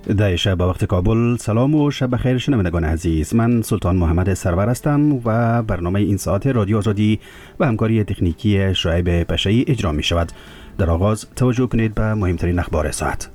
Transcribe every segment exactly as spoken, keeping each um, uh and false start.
ده شب به وقت کابل. سلام و شب بخیر شنوندگان عزیز. من سلطان محمد سرور هستم و برنامه این ساعت رادیو آزادی و همکاری تکنیکی شعیب پشه‌ای اجرا می شود. در آغاز توجه کنید به مهمترین اخبار ساعت.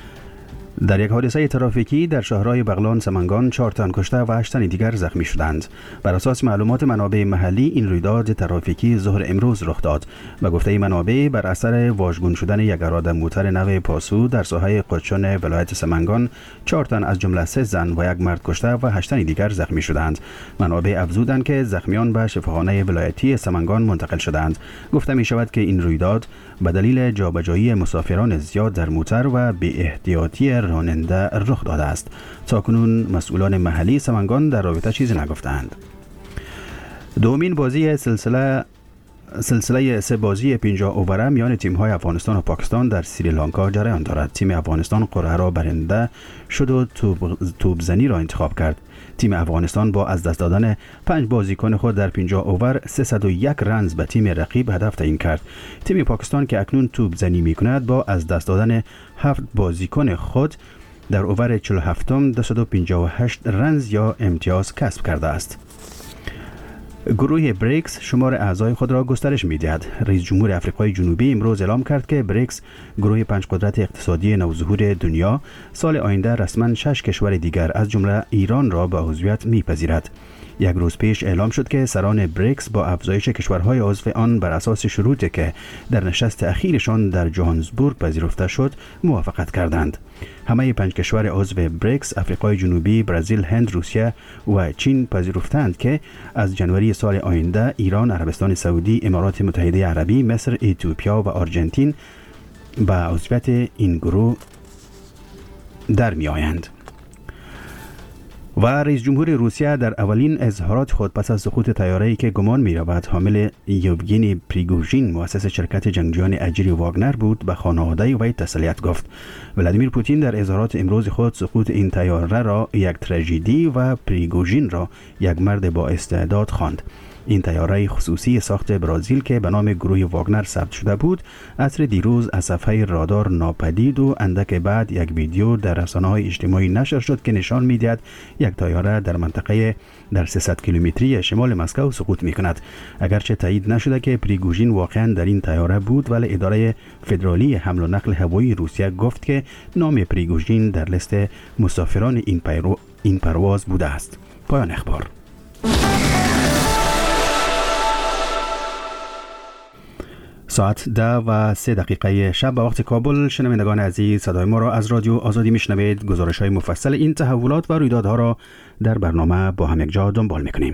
در یک حادثه ترافیکی در شهرهای بغلان سمنگان چهار تن کشته و هشت تن دیگر زخمی شدند. بر اساس معلومات منابع محلی این رویداد ترافیکی ظهر امروز رخ داد. به گفته منابع بر اثر واژگون شدن یک اراده موتر نو پاسو در ساحه قدشون ولایت سمنگان چهار تن از جمله سه زن و یک مرد کشته و هشت تن دیگر زخمی شدند. منابع افزودند که زخمیان به شفاخانه ولایتی سمنگان منتقل شدند. گفته می شود که این رویداد به دلیل جابجایی مسافران زیاد در موتر و بی احتیاطی راننده رخ داده است. تاکنون مسئولان محلی سمنگان در رابطه چیزی نگفتند. دومین بازی سلسله سلسله سه بازی پنجاه اووره میان تیم‌های افغانستان و پاکستان در سریلانکا جریان دارد. تیم افغانستان قرعه را برنده شد و توپ توپزنی را انتخاب کرد. تیم افغانستان با از دست دادن پنج بازیکن خود در پنجاه اوور سیصد و یک رنز به تیم رقیب هدف تعیین کرد. تیم پاکستان که اکنون توپزنی می‌کند با از دست دادن هفت بازیکن خود در اوور چهل و هفت دویست و پنجاه و هشت رنز یا امتیاز کسب کرده است. گروه بریکس شمار اعضای خود را گسترش می‌دهد. رئیس جمهور آفریقای جنوبی امروز اعلام کرد که بریکس گروه پنج قدرت اقتصادی نوظهور دنیا سال آینده رسما شش کشور دیگر از جمله ایران را به عضویت می‌پذیرد. یک روز پیش اعلام شد که سران بریکس با افزایش کشورهای عضو آن بر اساس شروطی که در نشست اخیرشان در جوهانسبورگ پذیرفته شد موافقت کردند. همه پنج کشور عضو بریکس آفریقای جنوبی، برزیل، هند، روسیه و چین پذیرفتند که از جنوری سال آینده ایران، عربستان سعودی، امارات متحده عربی، مصر، اتیوپیا و آرژانتین به عضویت این گروه در می آیند. و رئیس جمهور روسیه در اولین اظهارات خود پس از سقوط طیاره‌ای که گمان می‌رود حامل یوگینی پریگوژین مؤسس شرکت جنگجویان اجری واگنر بود به خانواده وی تسلیت گفت. ولادیمیر پوتین در اظهارات امروز خود سقوط این طیاره را یک تراژدی و پریگوژین را یک مرد با استعداد خواند. این طیاره خصوصی ساخت برزیل که به نام گروه واگنر ثبت شده بود عصر دیروز از صفحه رادار ناپدید و اندک بعد یک ویدیو در رسانه‌های اجتماعی نشر شد که نشان می‌دهد یک طیاره در منطقه در سیصد کیلومتری شمال مسکو سقوط می‌کند. اگرچه تایید نشده که پریگوژین واقعا در این طیاره بود، ولی اداره فدرالی حمل و نقل هوایی روسیه گفت که نام پریگوژین در لیست مسافران این پیرو این پرواز بوده است. پایان اخبار. ساعت ده و سه دقیقه شب به وقت کابل. شنوندگان عزیز، صدای ما را از رادیو آزادی میشنوید. گزارش های مفصل این تحولات و رویدادها را در برنامه با هم یک جا دنبال میکنیم.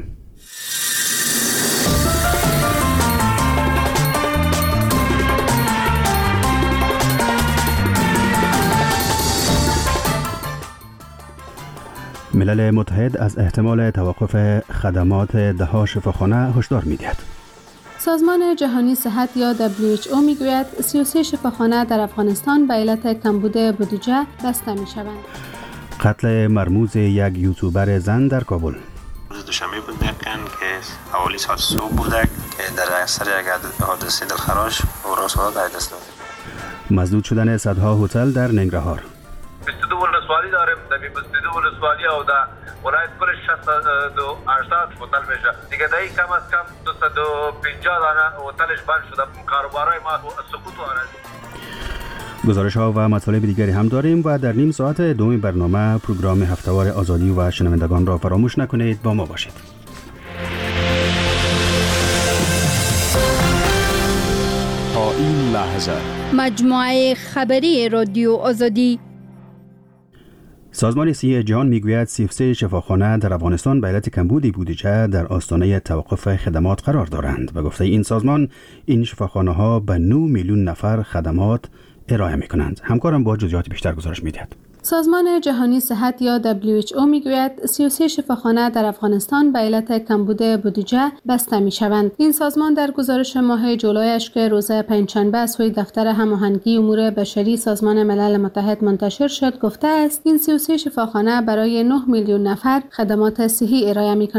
ملل متحد از احتمال توقف خدمات ده‌ها شفاخانه هشدار میدهد. سازمان جهانی صحت یا دبلیو اچ او میگوید سی و سه شفاخانه در افغانستان به علت کمبود بودجه بسته میشوند. قتل مرموز یک یوتیوبر زن در کابل. روز دوشنبه بود که حوالی ساعت صبح بوده که در اثر یک حادثه دلخراش او را سوال در دست داد. مسدود شدن صدها هتل در ننگرهار. بیست و دو ولسوالی داریم. در بیست و دو ولسوالی او در ولایت کلش شصت و هشتاد هتل میشه. دیگه دایی کم از کم دویست و پنجاه دانه هتلش بند شده. کاروبارای ما سقوط آورده. گزارش ها و مطالب دیگری هم داریم و در نیم ساعت دوم برنامه پروگرام هفته‌وار آزادی و شنوندگان را فراموش نکنید. با ما باشید. تا این لحظه مجموعه خبری رادیو آزادی. سازمان صحی جهان میگوید سی و سه شفاخانه در افغانستان به علت کمبود بودجه در آستانه توقف خدمات قرار دارند و گفته این سازمان این شفاخانه ها به نه میلیون نفر خدمات ارائه می کنند. همکارم با جزئیات بیشتر گزارش میدهد. سازمان جهانی صحت یا دبلیو اچ او میگوید سی و سه شفاخانه در افغانستان به علت کمبود بودجه بسته می شوند. این سازمان در گزارش ماه جولایش که روز پنجشنبه از سوی دفتر هماهنگی امور بشری سازمان ملل متحد منتشر شد گفته است این سی و سه شفاخانه برای نه میلیون نفر خدمات صحی ارائه می کنند.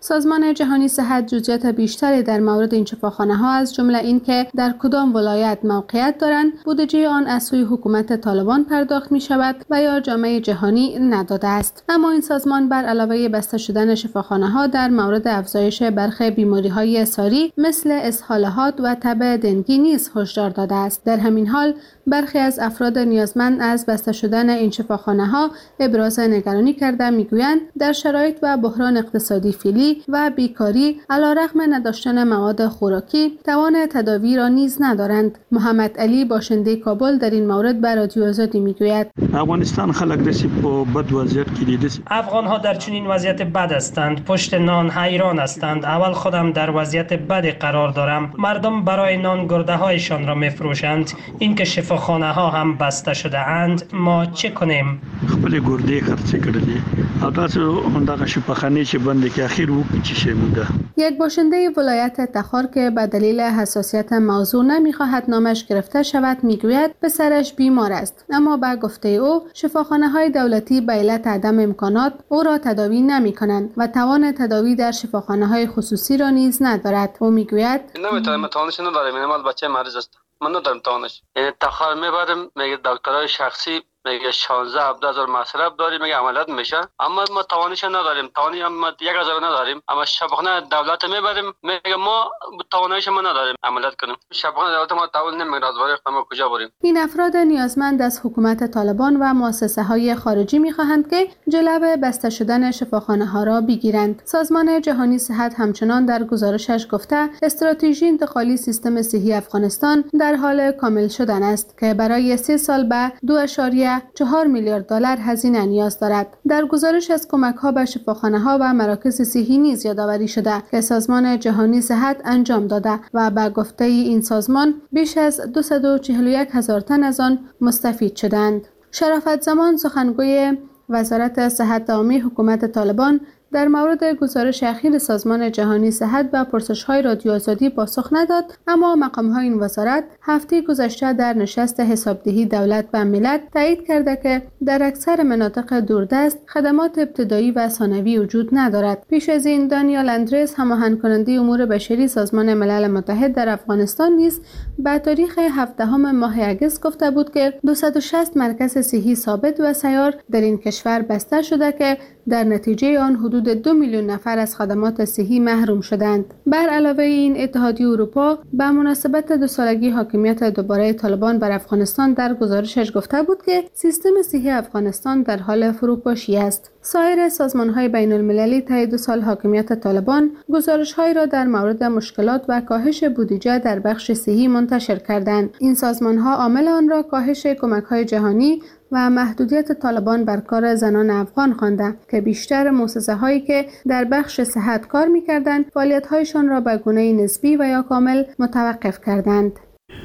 سازمان جهانی صحت جزئیات بیشتری در مورد این شفاخانه ها از جمله اینکه در کدام ولایت موقعیت دارند، بودجه آن از سوی حکومت طالبان پرداخت می شود و یا جامعه جهانی نداده است. اما این سازمان بر علاوه بسته شدن شفاخانه ها در مورد افزایش برخی بیماری های ساری مثل اسهال حاد و تب دنگی نیز هشدار داده است. در همین حال برخی از افراد نیازمند از بسته شدن این شفاخانه ها ابراز نگرانی کرده میگویند در شرایط و بحران اقتصادی فعلی و بیکاری علیرغم نداشتن مواد خوراکی توان تداوی را نیز ندارند. محمد علی باشنده کابل در این مورد به رادیو آزادی میگوید افغانستان خلق دسی با بد وضعیت کې دیده. افغان ها در چنین وضعیت بد هستند، پشت نان حیران هستند. اول خودم در وضعیت بد قرار دارم. مردم برای نان گرده هایشان را میفروشند. اینکه شفاخانه ها هم بسته شده اند، ما چه کنیم؟ خپل گرده خرڅ کړلې او تاسو همدغه شفاخانه چې بنده کې اخیر وکړي چې شموده. یک باشنده ولایت تخار که به دلیل حساسیت موضوع نمیخواهد نامش گرفته شود میگوید پسرش بیمار است، اما به گفته او شفاخانه های دولتی به علت عدم امکانات او را تداوی نمی کنند و توان تداوی در شفاخانه های خصوصی را نیز ندارد. او میگوید نمیتونم توانش ندارم، مینیمال بچه مریض است، من ندارم توانش. یعنی تخار میبرم میگه دکترای شخصی میگه شانزده هفده هزار مصرف داریم، میگه عملیات میشه، اما ما توانش نداریم، توانی هم یک هزار نداریم. اما شفاخانه دولت میبریم میگه ما توانایش ما نداریم عملیات کنیم. شفاخانه دولت ما تعاون نمیکنه، از وارد ما کجا بریم؟ این افراد نیازمند از حکومت طالبان و مؤسسه های خارجی میخواهند که جلو بسته شدن شفاخانه ها را بگیرند. سازمان جهانی صحت همچنان در گزارشش گفته استراتژی انتقالی سیستم صحی افغانستان در حال کامل شدن است که برای سه سال به دو اشاریه چهار میلیارد دلار هزینه نیاز دارد. در گزارش از کمک‌ها به شفاخانه‌ها و مراکز صحی نیز یادآوری شده که سازمان جهانی صحت انجام داده و به گفته این سازمان بیش از دویست و چهل و یک هزار تن از آن مستفید شدند. شرافت زمان سخنگوی وزارت صحت عامه حکومت طالبان در مورد گزارش اخیر سازمان جهانی صحت و پرسش‌های رادیو آزادی پاسخ نداد، اما مقام‌های این وزارت هفته گذشته در نشست حسابدهی دولت و ملت تایید کرده که در اکثر مناطق دوردست خدمات ابتدایی و ثانوی وجود ندارد. پیش از این دانیال اندرس هماهنگ کننده امور بشری سازمان ملل متحد در افغانستان نیز به تاریخ هفدهم ماه اگست گفته بود که دویست و شصت مرکز صحی ثابت و سیار در این کشور بسته شده که در نتیجه آن حدود دو میلیون نفر از خدمات صحی محروم شدند. بر علاوه این اتحادیه اروپا به مناسبت دو سالگی حاکمیت دوباره طالبان بر افغانستان در گزارشش گفته بود که سیستم صحی افغانستان در حال فروپاشی است. سایر سازمان‌های بین‌المللی طی دو سال حاکمیت طالبان گزارش‌هایی را در مورد مشکلات و کاهش بودجه در بخش صحی منتشر کردند. این سازمان‌ها عامل آن را کاهش کمک‌های جهانی و محدودیت طالبان بر کار زنان افغان خوانده که بیشتر مؤسسه‌هایی که در بخش صحت کار می‌کردند فعالیت‌هایشان را به گونه نسبی و یا کامل متوقف کردند.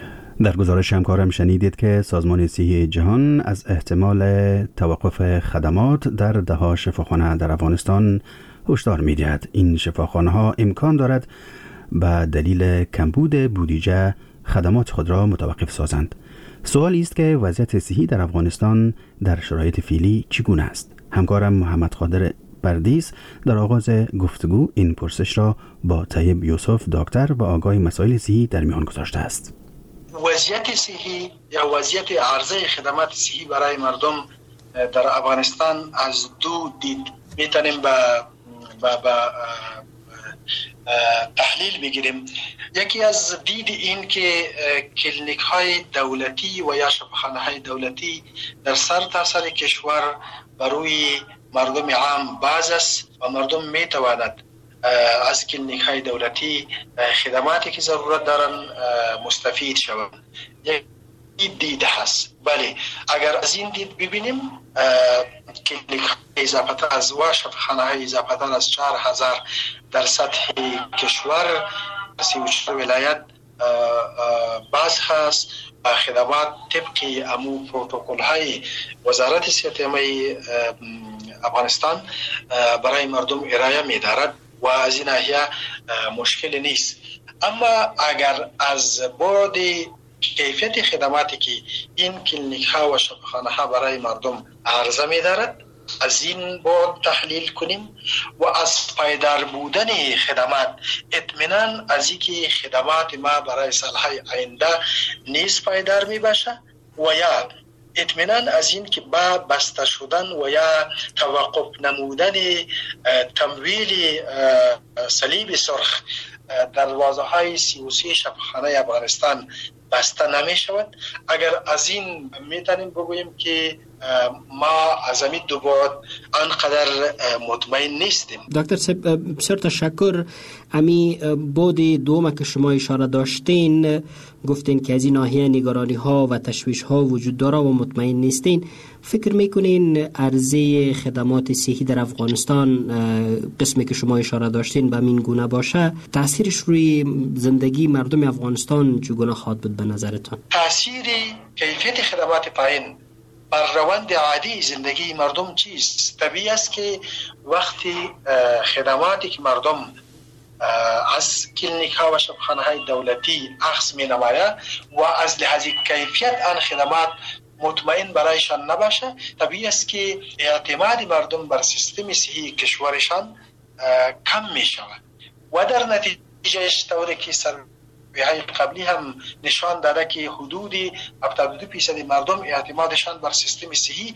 در گزارش همکارم شنیدید که سازمان صحی جهان از احتمال توقف خدمات در ده‌ها شفاخانه در افغانستان هشدار می‌دهد. این شفاخانه‌ها امکان دارد به دلیل کمبود بودجه خدمات خود را متوقف سازند. سوالی است که وضعیت صحی در افغانستان در شرایط فعلی چگونه است؟ همکارم محمد قادر پردیس در آغاز گفتگو این پرسش را با طیب یوسف دکتر و آگاه مسائل صحی در میان گذاشته است. وضعیت صحی یا وضعیت عرضه خدمات صحی برای مردم در افغانستان از دو دید میتونیم با با با تحلیل بگیریم. یکی از دید این که کلینیک های دولتی و یا شفاخانه های دولتی در سر تاسر کشور بروی مردم عام باز است و مردم می تواند از کلینیک های دولتی خدماتی که ضرورت دارن مستفید شوند. یک دید هست. بله، اگر از این دید ببینیم کلینیک اضافه از و شفاخانه های اضافه از چهار هزار در سطح کشور سی و چهار ولایت باز هست و خدمات طبق امو پروتکل های وزارت صحت عامه افغانستان برای مردم ارائه می دارد و از این ناحیه مشکل نیست. اما اگر از بعد کیفیت خدماتی که این کلینیک ها و شفاخانه ها برای مردم عرضه می دارد از این بعد تحلیل کنیم و از پایدار بودن خدمات اطمینان از اینکه خدمات ما برای سالهای آینده نیز پایدار می باشه و یا اطمینان از این که با بسته شدن و یا توقف نمودن تمویل صلیب سرخ دروازه های سیاسی شفاخانه افغانستان بسته نمی شود. اگر از این میتونیم بگوییم که ما از همین دو بعد آنقدر مطمئن نیستیم. دکتر صاحب بسیار تشکر. امی بعد دوم که شما اشاره داشتین گفتین که از این ناحیه نگرانی ها و تشویش ها وجود داره و مطمئن نیستین. فکر میکنین عرضه خدمات صحی در افغانستان قسمی که شما اشاره داشتین به این گونه باشه تاثیرش روی زندگی مردم افغانستان چگونه خواهد بود به نظرتان؟ تاثیر کیفیت خدمات پایین بر روند عادی زندگی مردم چیست؟ طبیعی است که وقتی خدماتی که مردم از کلینیک ها و شفاخانه های دولتی اخذ می نماید و از لحاظ کیفیت آن خدمات مطمئن برایشان نباشه، طبیعی است که اعتماد مردم بر سیستم صحی کشورشان کم می شود و در نتیجه طوری که سروی‌های قبلی هم نشان داده که حدود هفتاد و دو درصد مردم اعتمادشان بر سیستم صحی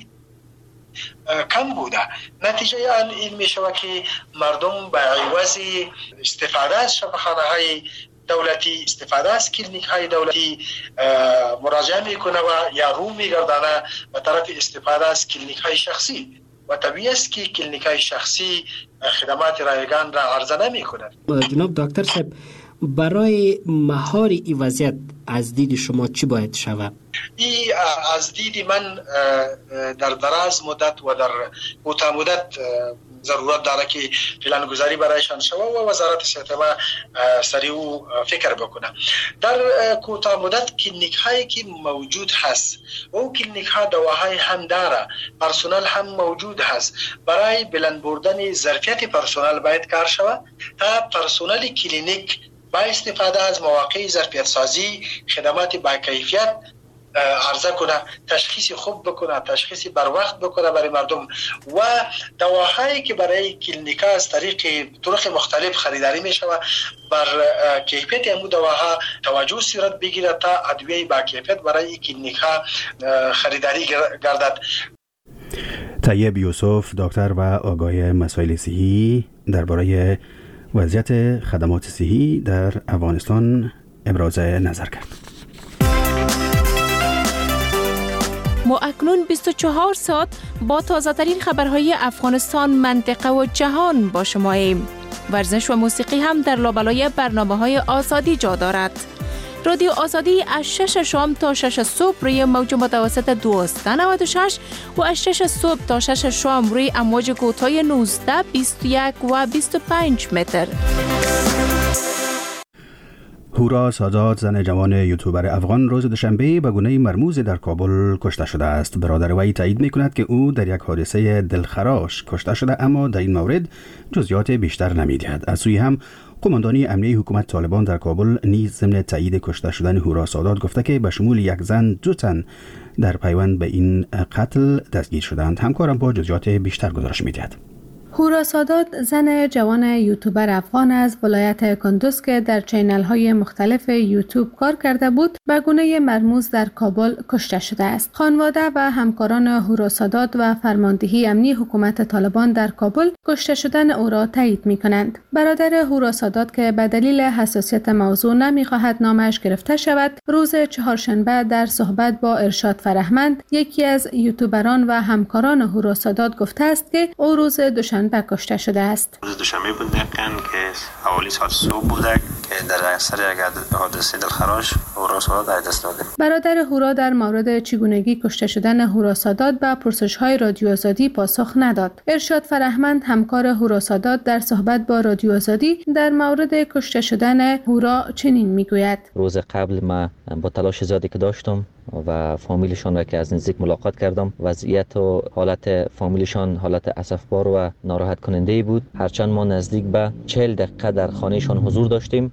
کم بوده. نتیجه آن این می شود که مردم به عوض استفاده از شفاخانه های دولتی، استفاده از کلینیک های دولتی مراجعه می کنه و یا رو می گردانه به طرف استفاده از کلینیک های شخصی و طبیعی است که کلینیک های شخصی خدمات رایگان را عرضه نمی کنند. جناب دکتر صاحب برای مهار این وضعیت از دید شما چی باید شود؟ ای از دید من در دراز مدت و در کوتاه مدت ضرورت داره که پلان گذاری برایشان شود و وزارت صحت ما سریع فکر بکنه. در کوتاه مدت کلینیک هایی که موجود هست و کلینیک ها دواهای هم داره، پرسنل هم موجود هست، برای بلند بردن ظرفیت پرسنل باید کار شود تا پرسنل کلینیک با استفاده از مواقع ظرفیت سازی خدمات با کیفیت عرضه کنه، تشخیص خوب بکنه، تشخیص بر وقت بکنه برای مردم و دواهایی که برای کلینیکا از طریق طرق مختلف خریداری می شود بر کیفیت امو دواها توجه صورت بگیرد تا ادویه با کیفیت برای کلینیکا خریداری گردد. طیب یوسف دکتر و آگاه مسائل صحی درباره وضعیت خدمات صحی در افغانستان ابراز نظر کرد. ما اکنون بیست و چهار ساعت با تازه ترین خبرهای افغانستان، منطقه و جهان با شما ایم. ورزش و موسیقی هم در لابلای برنامه‌های آزادی جا دارد. رادیو آزادی از شش شام تا شش صبح روی موج متوسط دویست و نود و شش و از شش صبح تا شش شام روی امواج کوتاه نوزده، بیست و یک و بیست و پنج متر. هورا سادات، زن جوان یوتیوبر افغان، روز دوشنبه به گونه مرموز در کابل کشته شده است. برادر وی تایید می‌کند که او در یک حادثه دلخراش کشته شده، اما در این مورد جزئیات بیشتر نمی‌دهد. از سوی هم قماندانی امنیه حکومت طالبان در کابل نیز ضمن تایید کشته شدن هورا سادات گفته که به شمول یک زن دو تن در پیوند به این قتل دستگیر شدند. همکارم با جزئیات بیشتر گزارش می‌دهد. هورا سادات زن جوان یوتیوبر افغان از ولایت کندوز که در چینل های مختلف یوتیوب کار کرده بود به گونه مرموز در کابل کشته شده است. خانواده و همکاران هورا سادات و فرماندهی امنی حکومت طالبان در کابل کشته شدن او را تایید می کنند. برادر هورا سادات که به دلیل حساسیت موضوع نمی خواهد نامش گرفته شود، روز چهارشنبه در صحبت با ارشاد فرهمند، یکی از یوتیوبران و همکاران هورا سادات گفته است که او روز دوشنبه به کشته شده است. روز دوشنبه بود که حوالی ساعت صبح بوده که در اثر یک حادثه دلخراش هورا سادات از دست داده. برادر هورا در مورد چگونگی کشته شدن هورا سادات به پرسش‌های رادیو آزادی پاسخ نداد. ارشاد فرهمند همکار هورا سادات در صحبت با رادیو آزادی در مورد کشته شدن هورا چنین میگوید: روز قبل ما با تلاش زیادی که داشتم و فامیلشان را که از نزدیک ملاقات کردم، وضعیت و حالت فامیلشان حالت اسفبار و ناراحت کننده بود. هرچند ما نزدیک به چهل دقیقه در خانهشان حضور داشتیم،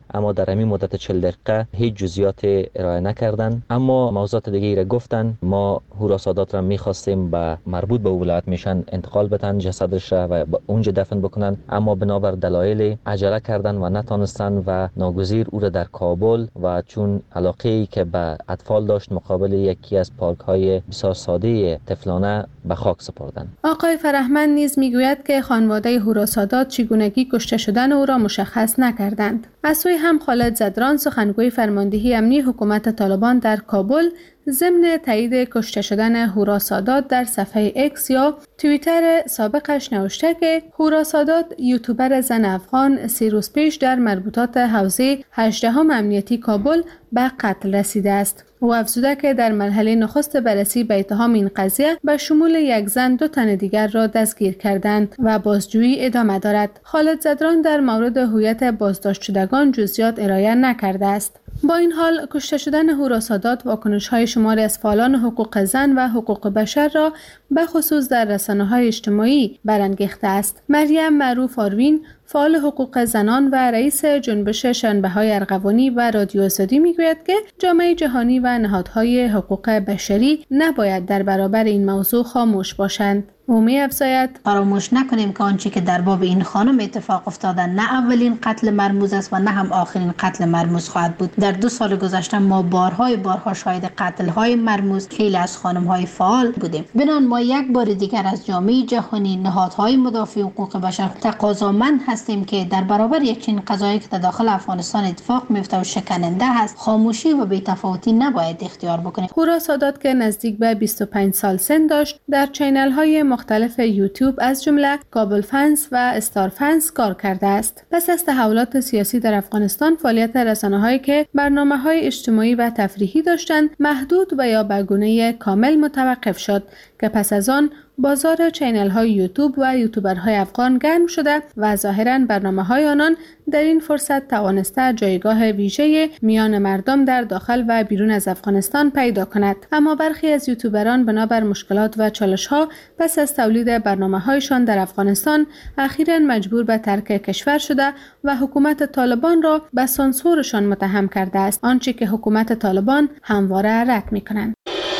اما در همین مدت چهل دقیقه هیچ جزئیات ارائه نکردند. اما موضوعات دیگه را گفتن. ما هورا سادات را می‌خواستیم به مربوط به ولایت میشن انتقال بدن جسدش را و اونجا دفن بکنن، اما بنابر دلایل عجله کردن و نتونستن و ناگزیر او را در کابل و چون علاقه‌ای که به اطفال داشت مقابل یکی از پارک‌های بسیار ساده طفلانه به خاک سپردند. آقای فرهمند نیز میگوید که خانواده هورا سادات چگونگی کشته شدن او را مشخص نکردند. از سوی هم خالد زدران سخنگوی فرماندهی امنی حکومت طالبان در کابل ضمن تایید کشته شدن هورا سادات در صفحه اکس یا توییتر سابقش نوشته که هورا سادات یوتیوبر زن افغان سی روز پیش در مربوطات حوزه هجدهم امنیتی کابل به قتل رسیده است. او افزوده که در مرحله نخست بررسی به اتهام این قضیه به شمول یک زن دو تن دیگر را دستگیر کردند و بازجویی ادامه دارد. خالد زدران در مورد هویت بازداشت شدگان جزئیات ارائه نکرده است. با این حال کشته شدن هورا سادات واکنش‌های شماری از فعالان حقوق زن و حقوق بشر را به خصوص در رسانه‌های اجتماعی برانگیخته است. مریم معروف آروین فعال حقوق زنان و رئیس جنبش شنبه‌های ارغوانی و رادیو آزادی میگوید که جامعه جهانی و نهادهای حقوق بشری نباید در برابر این موضوع خاموش باشند. او می‌افزاید فراموش نکنیم که آنچه که در باب این خانم اتفاق افتاده نه اولین قتل مرموز است و نه هم آخرین قتل مرموز خواهد بود. در دو سال گذشته ما بارهای بارها شاهد قتل‌های مرموز خیلی از خانم‌های فعال بودیم. بنان ما یک بار دیگر از جامعه جهانی، نهادهای مدافع حقوق بشر تقاضامند هستیم که در برابر یک چنین قضایی که در داخل افغانستان اتفاق میفته و شکننده است، خاموشی و بی‌تفاوتی نباید اختیار بکنیم. هورا سادات که نزدیک به بیست و پنج سال سن داشت، در چینل‌های مختلف یوتیوب از جمله کابل فنس و استار فنس کار کرده است. پس از تحولات سیاسی در افغانستان، فعالیت رسانه‌هایی که برنامه‌های اجتماعی و تفریحی داشتند محدود و یا به گونه کامل متوقف شد که پس از آن بازار چینل های یوتیوب و یوتیوبرهای افغان گرم شده و ظاهراً برنامه های آنان در این فرصت توانسته جایگاه ویژه میان مردم در داخل و بیرون از افغانستان پیدا کند. اما برخی از یوتیوبران بنابر مشکلات و چالش ها پس از تولید برنامه هایشان در افغانستان اخیراً مجبور به ترک کشور شده و حکومت طالبان را به سانسورشان متهم کرده است، آنچه که حکومت طالبان همواره رد می‌کنند.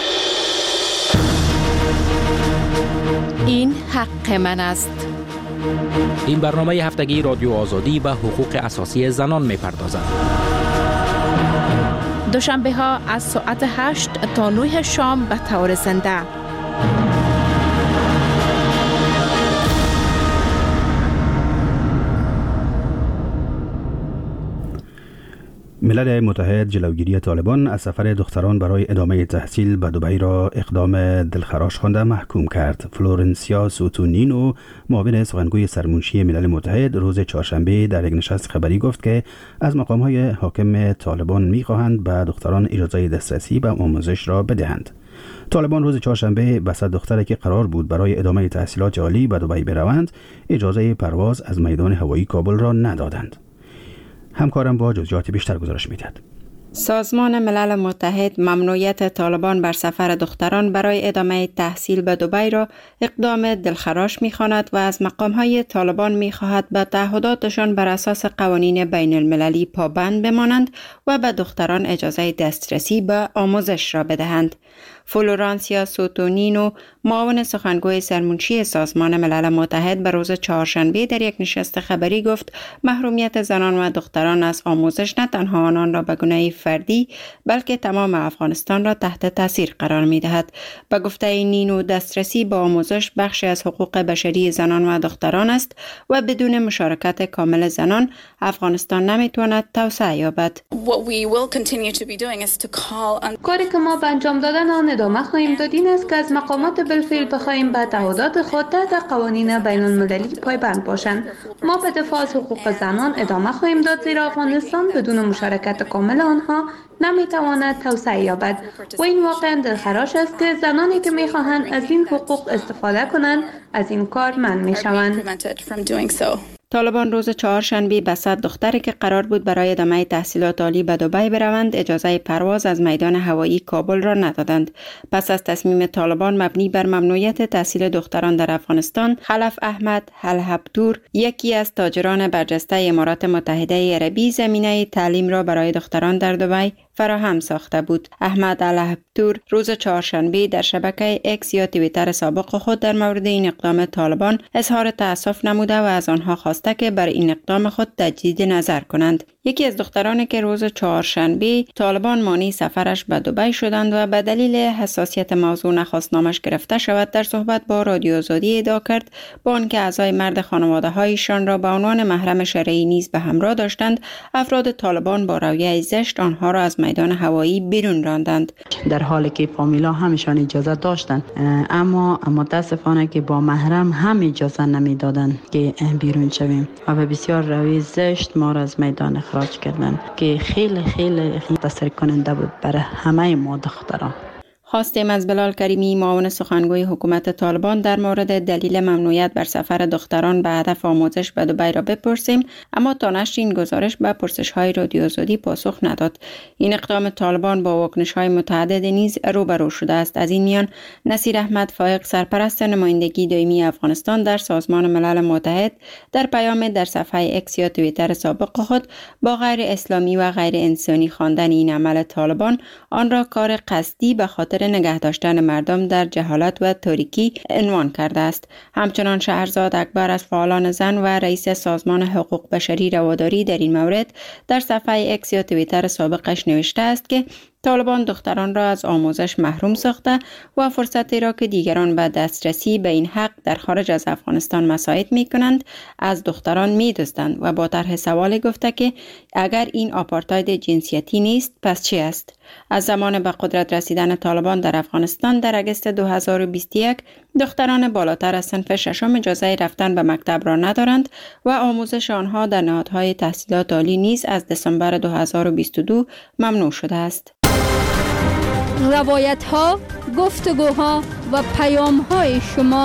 این حق من است. این برنامه هفتگی رادیو آزادی و حقوق اساسی زنان می‌پردازد. دوشنبه ها از ساعت هشت تا نه شام به طور زنده. ملل متحد جلوگیری طالبان از سفر دختران برای ادامه تحصیل به دبی را اقدام دلخراش خوانده محکوم کرد. فلورنسیا سوتونینو معاون سخنگوی سرمنشی ملل متحد روز چهارشنبه در یک نشست خبری گفت که از مقام‌های حاکم طالبان می‌خواهند به دختران اجازه دسترسی به آموزش را بدهند. طالبان روز چهارشنبه به صد دختری که قرار بود برای ادامه تحصیلات عالی به دبی بروند اجازه پرواز از میدان هوایی کابل را ندادند. همکارم با جزئیات بیشتر گزارش می‌دهد. سازمان ملل متحد ممنوعیت طالبان بر سفر دختران برای ادامه تحصیل به دبی را اقدام دلخراش می‌خواند و از مقام‌های طالبان می‌خواهد به تعهداتشان بر اساس قوانین بین المللی پابند بمانند و به دختران اجازه دسترسی به آموزش را بدهند. فلورانسیا سوتونینو معاون سخنگوی سرمنشی سازمان ملل متحد به روز چهارشنبه در یک نشست خبری گفت محرومیت زنان و دختران از آموزش نه تنها آنان را به گونه فردی بلکه تمام افغانستان را تحت تاثیر قرار می دهد. به گفته نینو دسترسی به آموزش بخشی از حقوق بشری زنان و دختران است و بدون مشارکت کامل زنان افغانستان نمی تواند توسعه یابد. کاری که ما به انجام دادن آن ادامه خواهیم داد این است که از مقامات بالفعل بخواهیم به تعهدات خود تحت قوانین بین المللی پایبند باشند. ما به دفاع از حقوق زنان ادامه خواهیم داد زیرا افغانستان بدون مشارکت کامل آنها نمیتواند توسعه یابد و این واقعا دلخراش است که زنانی که میخواهند از این حقوق استفاده کنند از این کار منع میشوند. طالبان روز چهارشنبه به صد دختری که قرار بود برای ادامه تحصیلات عالی به دبی بروند اجازه پرواز از میدان هوایی کابل را ندادند. پس از تصمیم طالبان مبنی بر ممنوعیت تحصیل دختران در افغانستان، خلف احمد الهبتور، یکی از تاجران برجسته امارات متحده عربی، زمینه تعلیم را برای دختران در دبی فراهم ساخته بود. احمد الهبتور روز چهارشنبه در شبکه اکس یا توییتر سابق خود در مورد این اقدام طالبان اظهار تأسف نموده و از آنها خواسته که بر این اقدام خود تجدید نظر کنند. یکی از دخترانی که روز چهارشنبه طالبان مانع سفرش به دبی شدند و به دلیل حساسیت موضوع نخواست نامش گرفته شود، در صحبت با رادیو آزادی ادعا کرد با آنکه اعضای مرد خانواده هایشان را به عنوان محرم شرعی نیز به همراه داشتند، افراد طالبان با رویه زشت آنها را از میدان هوایی بیرون راندند. در حالی که فامیلا همشان اجازه داشتند، اما متاسفانه که با محرم هم اجازه نمیدادند که بیرون شویم و به بسیار روی زشت ما را از میدان اخراج کردند که خیلی خیلی تاثیر کننده بود برای همه ما دختران. خواستیم از بلال کریمی معاون سخنگوی حکومت طالبان در مورد دلیل ممنوعیت بر سفر دختران به هدف آموزش به دبی را بپرسیم، اما تا نشر این گزارش به پرسش‌های رادیو آزادی پاسخ نداد. این اقدام طالبان با واکنش‌های متعدد نیز روبرو شده است. از این میان نصیر احمد فائق، سرپرست نمایندگی دائمی افغانستان در سازمان ملل متحد، در پیام در صفحه اکس یا توییتر سابق خود با غیر اسلامی و غیر انسانی خواندن این عمل طالبان، آن را کار قصدی به خاطر نگه داشتن مردم در جهالت و تاریکی عنوان کرده است. همچنان شهرزاد اکبر از فعالان زن و رئیس سازمان حقوق بشری رواداری در این مورد در صفحه اکس یا توییتر سابقش نوشته است که طالبان دختران را از آموزش محروم ساخته و فرصتی را که دیگران به دسترسی به این حق در خارج از افغانستان مساعد می کنند از دختران می دزدند و با طرح سوال گفته که اگر این آپارتاید جنسیتی نیست پس چی است؟ از زمان به قدرت رسیدن طالبان در افغانستان در اگست دو هزار و بیست و یک دختران بالاتر از صنف ششم اجازه رفتن به مکتب را ندارند و آموزش آنها در نهادهای تحصیلات عالی نیز از دسامبر دو هزار و بیست و دو ممنوع شده است. روایت ها، گفتگوها و پیام های شما.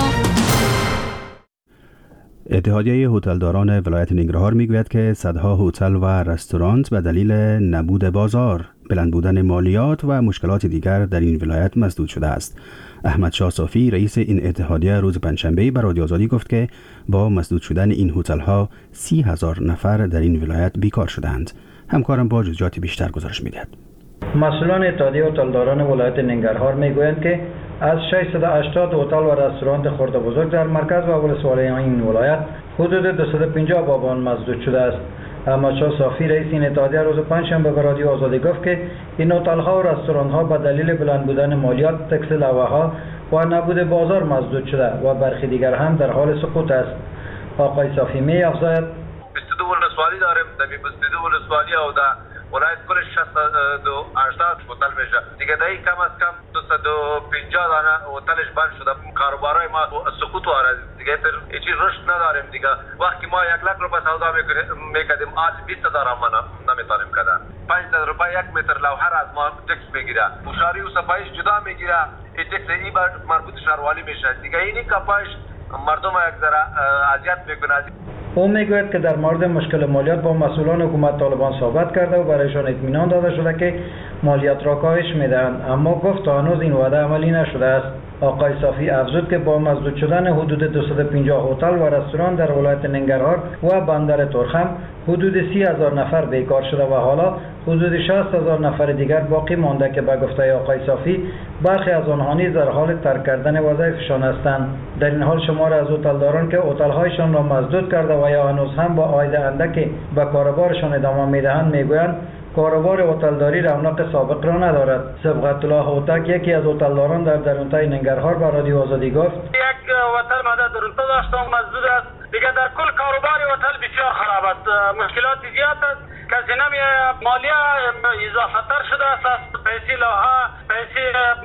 اتحادیه هتلداران ولایت ننگرهار میگوید که صدها هتل و رستوران به دلیل نبود بازار، بلند بودن مالیات و مشکلات دیگر در این ولایت مسدود شده است. احمد شاه صافی رئیس این اتحادیه روز پنجشنبه بر رادیو آزادی گفت که با مسدود شدن این هتل ها سی هزار نفر در این ولایت بیکار شدند. همکارم با جزئیات بیشتر گزارش میدهد. مسئولان اتحادیه هتلداران ولایت ننگرهار میگویند که از ششصد و هشتاد هتل و رستوران خرد و بزرگ در مرکز و ولسوالی این ولایت حدود دویست و پنجاه با آن مسدود شده است. احمد شاه صافی رئیس این اتحادیه روز پنجشنبه به رادیو آزادی گفت که این هتل ها و رستوران ها به دلیل بلند بودن مالیات، تکس لوحه ها و نبود بازار مسدود شده و برخی دیگر هم در حال سقوط است. آقای صافی می افزاید بیست و دو ولسوالی داریم، در بیست و دو ولسوالی و در ولایت کل شصت و هشتاد هتل میشه دیگه. دایی کم از کم دویست و پنجاه دانه هتلش بند شده. کاروبارای ما سقوط واره دیگه، هیچ رشد نداریم دیگه. وقتی ما یک لک روپیه سودا میکردیم آج بیست هزار ما نمیتونیم کردن. پنجصد روپیه یک متر لوحه از ما تکس میگیره. بوشاری و صفاییش جدا میگیره. این تکس ای بر مربوط شهروالی میشه دیگه. اینی کپایش مردم یک ذره اذیت میکنه. او میگوید که در مورد مشکل مالیات با مسئولان حکومت طالبان صحبت کرده و برایشان اطمینان داده شده که مالیات را کاهش میدهند، اما گفت تا هنوز این وعده عملی نشده است. آقای صافی افزود که با مسدود شدن حدود دویست و پنجاه هتل و رستوران در ولایت ننگرهار و بندر ترخم حدود سی هزار نفر بیکار شده و حالا حدود شصت هزار نفر دیگر باقی مانده که به گفته آقای صافی برخی از آنها نیز در حال ترک کردن وظایفشان هستند. در این حال شمار از هتلداران که هتل‌هایشان را مسدود کرده و یا هنوز هم با عاید اندکی به کاروبارشان ادامه میدهند میگویند کاروبار هتلداری رونق سابق را ندارد. صبغت الله هوتک یکی از هتلداران در درونتای ننگرهار به رادیو آزادی گفت یک هتل ما در درونتا داشتم مسدود است دیگه. در کل کاروبار هتل بسیار خراب است، مشکلات زیاد است. کسی نمی مالیه اضافه تر شده است، پیسه لوحه، پیسه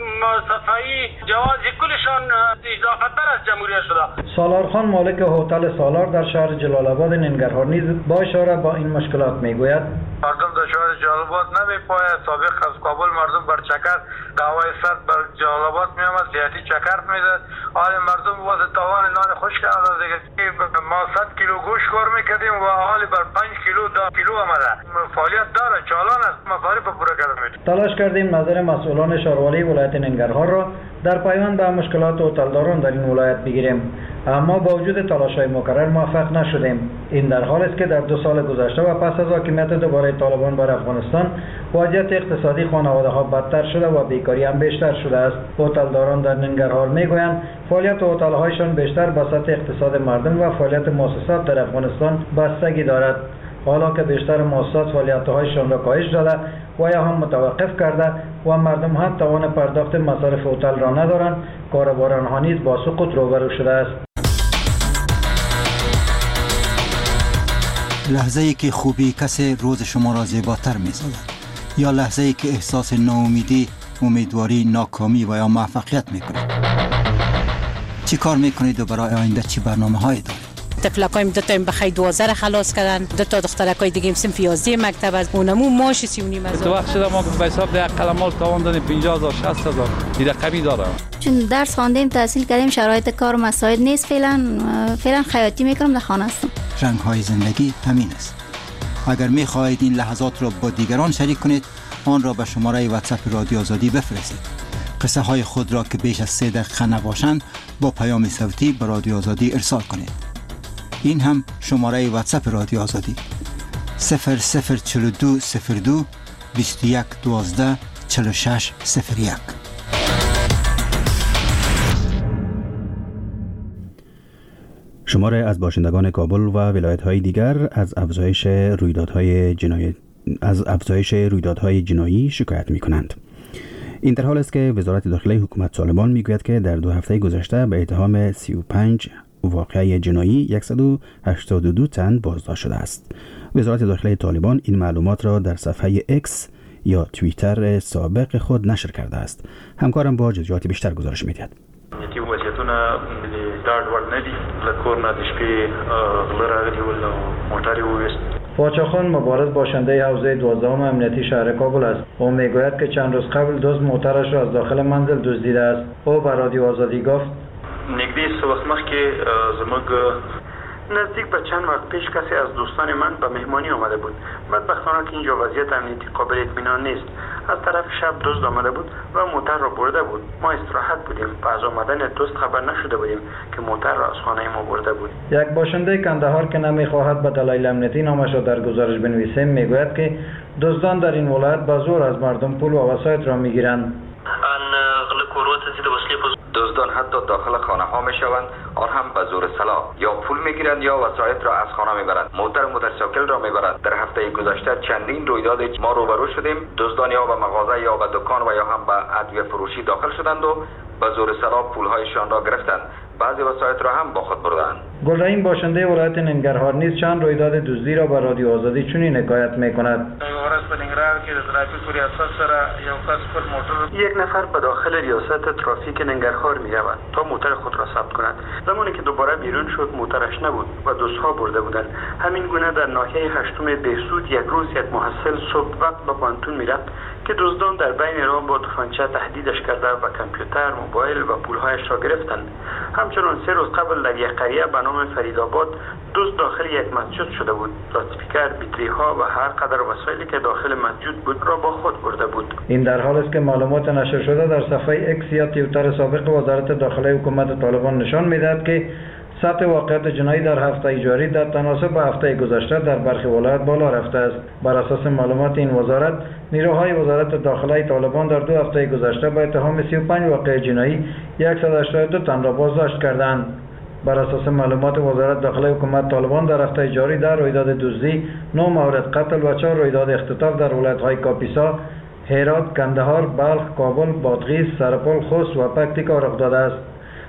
صفایی، جوازی کلشان اضافه تر از جمهوریت شده. سالار خان مالک هتل سالار در شهر جلال آباد ننگرهار نیز با اشاره با این مشکلات میگوید مردم در شاید جالبات نمیپاید. سابق از کابل مردم بر چکر دعوای سر بر جالبات میامد، سیاتی چکر میداد. حال مردم واسه تاوان نان خشک آمد دیگه. ما صد کیلو گوشت کار میکردیم و حالی بر پنج کیلو ده کیلو آمده. فعالیت داره، چالان است، مصارف پورا کرده. تلاش کردیم نظر مسئولان شهرواری ولایت ننگرهار را در پیوند به مشکلات هتلداران در این ولایت بگیریم، اما با وجود تلاش‌های مکرر موفق نشدیم. این در حال است که در دو سال گذشته و پس از حاکمیت دوباره طالبان بر افغانستان وضعیت اقتصادی خانواده‌ها بدتر شده و بیکاری هم بیشتر شده است. هتلداران در ننگرهار میگویند فعالیت هتل‌هایشان بیشتر به سطح اقتصاد مردم و فعالیت مؤسسات در افغانستان بستگی دارد، حالا که بیشتر مؤسسات فعالیت‌هایشان را کاهش داده و یا هم متوقف کرده و مردم هم توان پرداخت مصارف هتل را ندارند. کاروباران ها نیز با سقوط روبرو شده است. لحظه ای که خوبی کسی روز شما را زیباتر می سازد، یا لحظه ای که احساس ناامیدی، امیدواری، ناکامی و یا موفقیت می کنید. چی کار می کنید و برای آینده چی برنامه هایی دارید؟ تفلکایم دو تا این بخی دوازده را خلاص کردن، دو تا دخترکای دیگه صنف یازده مکتب از اونمو ماش سی و نیم هزار. تو وقت شده ما به حساب ده قلمال تاوان دادیم پنجاه هزار شصت هزار این رقمی داره. چون درس خواندیم تحصیل کردیم شرایط کار مساعد نیست، فعلا فعلا خیاطی میکنم در خانه هستم. رنگ های زندگی همین است. اگر می خواهید این لحظات را با دیگران شریک کنید، آن را به شماره واتساپ رادیو آزادی بفرستید. قصه های خود را که بیش از سه دقیقه نباشند با پیام صوتی به رادیو آزادی ارسال کنید. این هم شماره واتساپ رادیو آزادی صفر صفر چهل و دو صفر دو بیست و یک دوازده چهل و شش صفر یک. شماره از باشندگان کابل و ولایت‌های دیگر از افزایش رویدادهای جنایی از افزایش رویدادهای جنایی شکایت می‌کنند. این در حال است که وزارت داخلی حکومت طالبان میگوید که در دو هفته گذشته به اتهام سی و پنج واقعه جنایی صد و هشتاد و دو تن بازداشت شده است. وزارت داخلی طالبان این معلومات را در صفحه اکس یا توییتر سابق خود نشر کرده است. همکارم با جزئیات بیشتر گزارش می‌دهد. امنیتي وضعیتونه د ډاډ وړ نه دي. له کور نه د شپې غله راغلي ول او موټر یې وویست. پاچاخان مبارز باشنده حوزه دوازدهم امنیتی شهر کابل است. او میگوید که چند روز قبل دزد موترش را از داخل منزل دزدیده است. او به رادیو آزادی گفت نږدې څه وخت مخکې زموږ نزدیک به چند وقت پیش کسی از دوستان من به مهمانی آمده بود. بدبختانه که اینجا وضعیت امنیتی قابل اطمینان نیست. از طرف شب دزد آمده بود و موتر را برده بود. ما استراحت بودیم و از آمدن دزد خبر نشده بودیم که موتر را از خانه ما برده بود. یک باشنده کندهار که نمیخواهد به دلایل امنیتی نامش را در گزارش بنویسیم میگوید که دزدان در این ولایت به زور از مردم پول و وسایط را میگیرند. ان غله کوروت زید وسیله دزدان حتی داخل خانه ها می شوند، آن هم به زور سلاح، یا پول می گیرند یا وسایط را از خانه می برند. موتر موتورسیکل را می برند. در هفته گذشته چندین رویداد ما روبرو شدیم. دزدان یا به مغازه یا به دکان و یا هم به ادویه فروشی داخل شدند و به زور سلاح پولهایشان را گرفتند. بعضی وسایط را هم با خود بردند. گلرحیم باشنده ولایت ننگرهار نیز چند رویداد دزدی را به رادیو آزادی چنین حکایت می‌کند. یک نفر به داخل ریاست ترافیک ننگرهار می‌رود تا موتر خود را ثبت کند. زمانی که دوباره بیرون شد موترش نبود و دزدها برده بودند. همین گونه در ناحیه هشتم بهسود یک روز یک محصل صبح وقت به پانتون می‌رفت که دزدان در بین راه با تفنگچه تهدیدش کرده و کامپیوتر، موبایل و پولهایش را گرفتند. همچنین سه روز قبل در یک قریه به نام فریدآباد دزد داخل یک مسجد شده بود. لاسپیکر، بیتری ها و هر قدر وسایلی که داخل مسجد بود را با خود برده بود. این در حال است که معلومات نشر شده در صفحه اکس یا توییتر سابق وزارت داخلی حکومت طالبان نشان می‌دهد که سطح واقعیت جنایی در هفته جاری در تناسب با هفته گذشته در برخی ولایات بالا رفته است. بر اساس معلومات این وزارت، نیروهای وزارت داخلی طالبان در دو هفته گذشته با اتهام سی و پنج واقعه جنایی صد و هشتاد و دو تن را بازداشت کردند. بر اساس معلومات وزارت داخلی حکومت طالبان در هفته جاری در رویداد دزدی، نه مورد قتل و چهار رویداد اختطاف در ولایت‌های کاپیسا، هرات، کندهار، بلخ، کابل، بادغیس، سرپل، خوست و پکتیکا رخ داده است.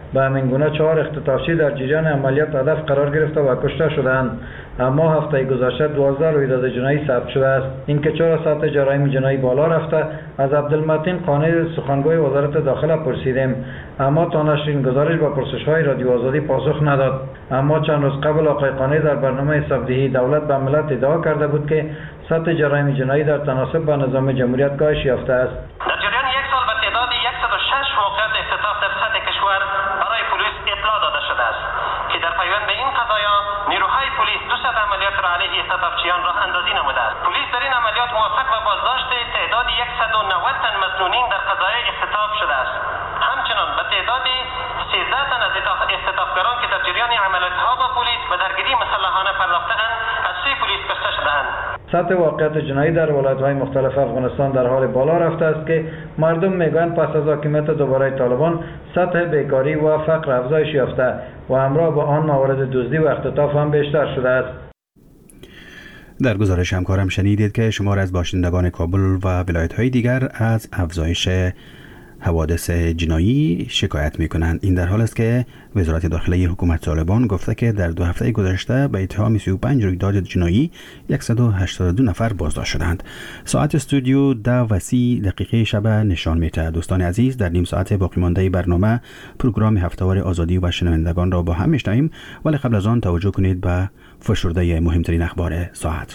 به همین گونه چهار اختطافچی در جریان عملیات هدف قرار گرفته و کشته شدند. اما هفته گذشته دوازده رویداد جنایی ثبت شده است. اینکه چرا سطح جرایم جنایی بالا رفته از عبدالمتین قانع سخنگوی وزارت داخله پرسیدیم، اما تا نشرین گزارش با پرسش‌های رادیو آزادی پاسخ نداد. اما چند روز قبل آقای قانع در برنامه صفدهی دولت به ملت ادعا کرده بود که سطح جرایم جنایی در تناسب با نظام جمهوریت کاهش یافته است. در جریان یک سال به تعداد صد و شش واقعیت اختطاف در سطح کشور برای پلیس اطلاع داده شده است که در پیوند به این قضایا نیروهای پلیس دو صد عملیات را علیه اختطافچیان راه اندازی نموده است. پلیس در این عملیات موفق به بازداشت تعداد صد و نود تن مظنونین در قضایای اختطاف شده است. همچنان به تعداد سیزده تن از اختطافگران که در جریان عملیاتها با پلیس به درگیری مسلحانه پرداخته‌اند از سوی پلیس کشته شده‌اند. سطح واقعیت جنایی در ولایت‌های مختلف افغانستان در حال بالا رفته است که مردم میگویند پس از حاکمیت دوباره طالبان سطح بیکاری و فقر افزایش یافته و همراه با آن موارد دزدی و اختطاف هم بیشتر شده است. در گزارش همکارم شنیدید که شمار از باشندگان کابل و ولایت‌های دیگر از افزایش حوادث جنایی شکایت می‌کنند. این در حال است که وزارت داخله حکومت طالبان گفته که در دو هفته گذشته به اتهام سی و پنج رویداد جنایی صد و هشتاد و دو نفر بازداشت شدند. ساعت استودیو ده و سی دقیقه شب نشان می‌دهد. دوستان عزیز، در نیم ساعت باقی مانده برنامه پروگرام هفته‌وار آزادی و شنوندگان را با هم می‌شنویم، ولی قبل از آن توجه کنید به فشرده مهمترین اخبار ساعت.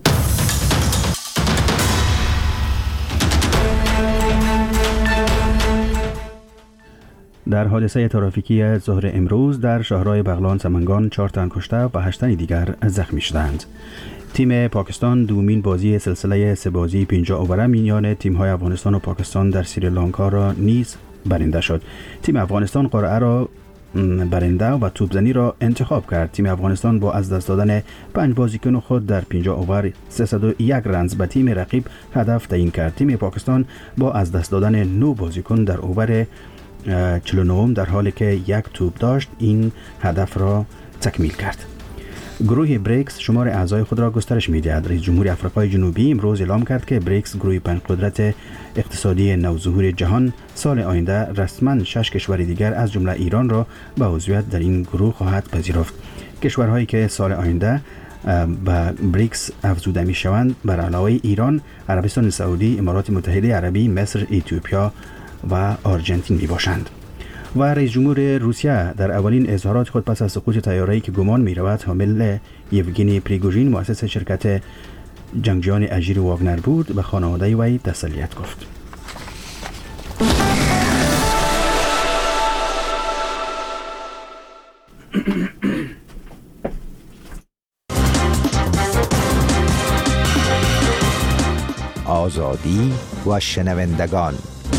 در حادثه ترافیکی ظهر امروز در شهرهای بغلان سمنگان چهار تن کشته و هشت تن دیگر زخمی شدند. تیم پاکستان دومین بازی سلسله سه بازی پنجاه اووره میان تیم‌های افغانستان و پاکستان در سریلانکا را نیز برنده شد. تیم افغانستان قرعه را برنده و توپزنی را انتخاب کرد. تیم افغانستان با از دست دادن پنج بازیکن خود در پنجاه اوور سیصد و یک رنز به تیم رقیب هدف تعیین کرد. تیم پاکستان با از دست دادن نه بازیکن در اوور چهل و نه در حالی که یک توپ داشت این هدف را تکمیل کرد. گروه بریکس شمار اعضای خود را گسترش می‌دهد. رئیس جمهور آفریقای جنوبی امروز اعلام کرد که بریکس گروه پنج قدرت اقتصادی نوظهور جهان سال آینده رسما شش کشور دیگر از جمله ایران را به عضویت در این گروه خواهد پذیرفت. کشورهایی که سال آینده به بریکس افزوده می‌شوند بر علاوه ایران، عربستان سعودی، امارات متحده عربی، مصر، اتیوپیا و آرژانتین می باشند. و رئیس جمهور روسیه در اولین اظهارات خود پس از سقوط طیاره‌ای که گمان می رود حامل یوگنی پریگوژین مؤسس شرکت جنگجویان اژیر واگنر بود به خانواده وی تسلیت گفت. آزادی و شنوندگان.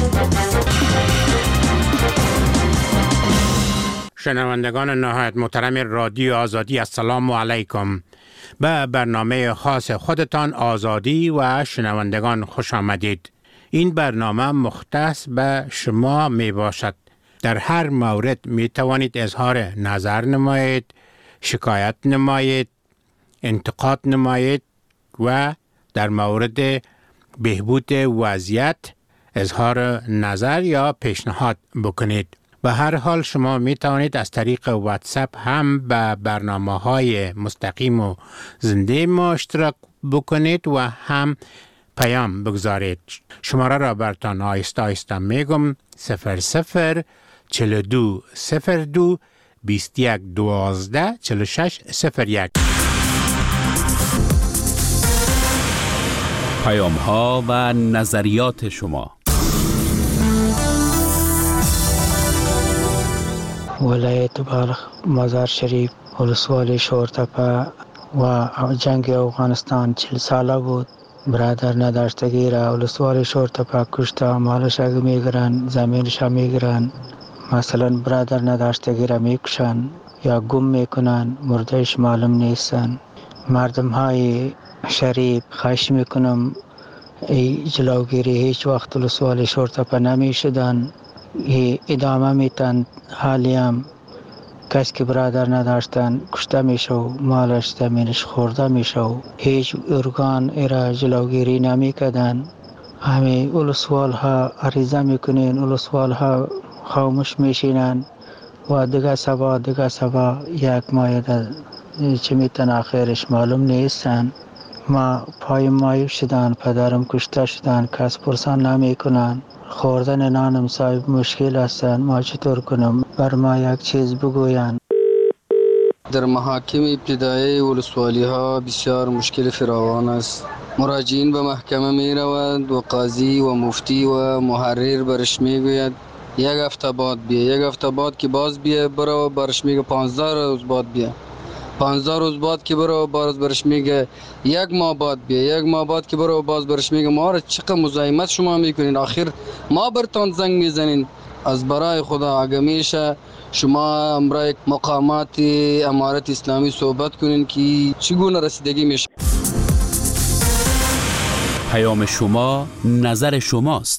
شنوندگان نهایت محترم رادیو آزادی، السلام علیکم. به برنامه خاص خودتان آزادی و شنوندگان خوش آمدید. این برنامه مختص به شما می باشد. در هر مورد می توانید اظهار نظر نمایید، شکایت نمایید، انتقاد نمایید و در مورد بهبود وضعیت اظهار نظر یا پیشنهاد بکنید. به هر حال شما می توانید از طریق واتساپ هم به برنامه های مستقیم و زنده ما اشتراک بکنید و هم پیام بگذارید. شماره را برتان آیسته آیسته میگم: صفر صفر چهل و دو صفر دو بیست و یک دوازده چهل و شش صفر یک. پیام ها و نظریات شما. ولایت بلخ، مزار شریف، ولسوالی شورتپه و جنگ افغانستان چهل ساله بود. برادر نداشتگی را ولسوالی شورتپه کشته، مالش اگه میگرن، زمینش میگرن. مثلا برادر نداشتگی را میکشن یا گم میکنن، مردهش معلوم نیستن. مردم های شریف خواهش میکنم ای جلوگیری هیچ وقت ولسوالی شورتپه نمیشدن، ادامه میتن. حالی هم کسی که برادر نداشتن کشته میشه و مالش زمینش خورده میشه و هیچ ارگان ایرا جلوگیری نمیکدن. همه ولسوال ها عریضه میکنین، ولسوال ها خاموش میشینن و دیگه سبا دیگه سبا یک ماه چه میتونه آخرش معلوم نیستن. ما پای مایب شدن، پدرم کشته شدن، کس پرسان نمی کنن. خوردن نانم صاحب مشکل هستن. ما چطور کنم؟ بر ما یک چیز بگوین. در محاکم ابتدایی ولسوالی ها بسیار مشکل فراوان است. مراجعین به محکمه می روند و قاضی و مفتی و محرر برش می گوید یک هفته بعد بیا، یک هفته بعد که باز بیا برو، برش میگه پانزده روز بعد بیا، پانزده روز بعد که برو باز برش میگه یک ماه بعد بیا، یک ماه بعد که برو باز برش میگه ما را چقدر مزاحمت شما میکنین، آخر ما برتان زنگ میزنین. از برای خدا اگه میشه شما امرای مقامات امارت اسلامی صحبت کنین که چگونه رسیدگی میشه. پیام شما نظر شماست.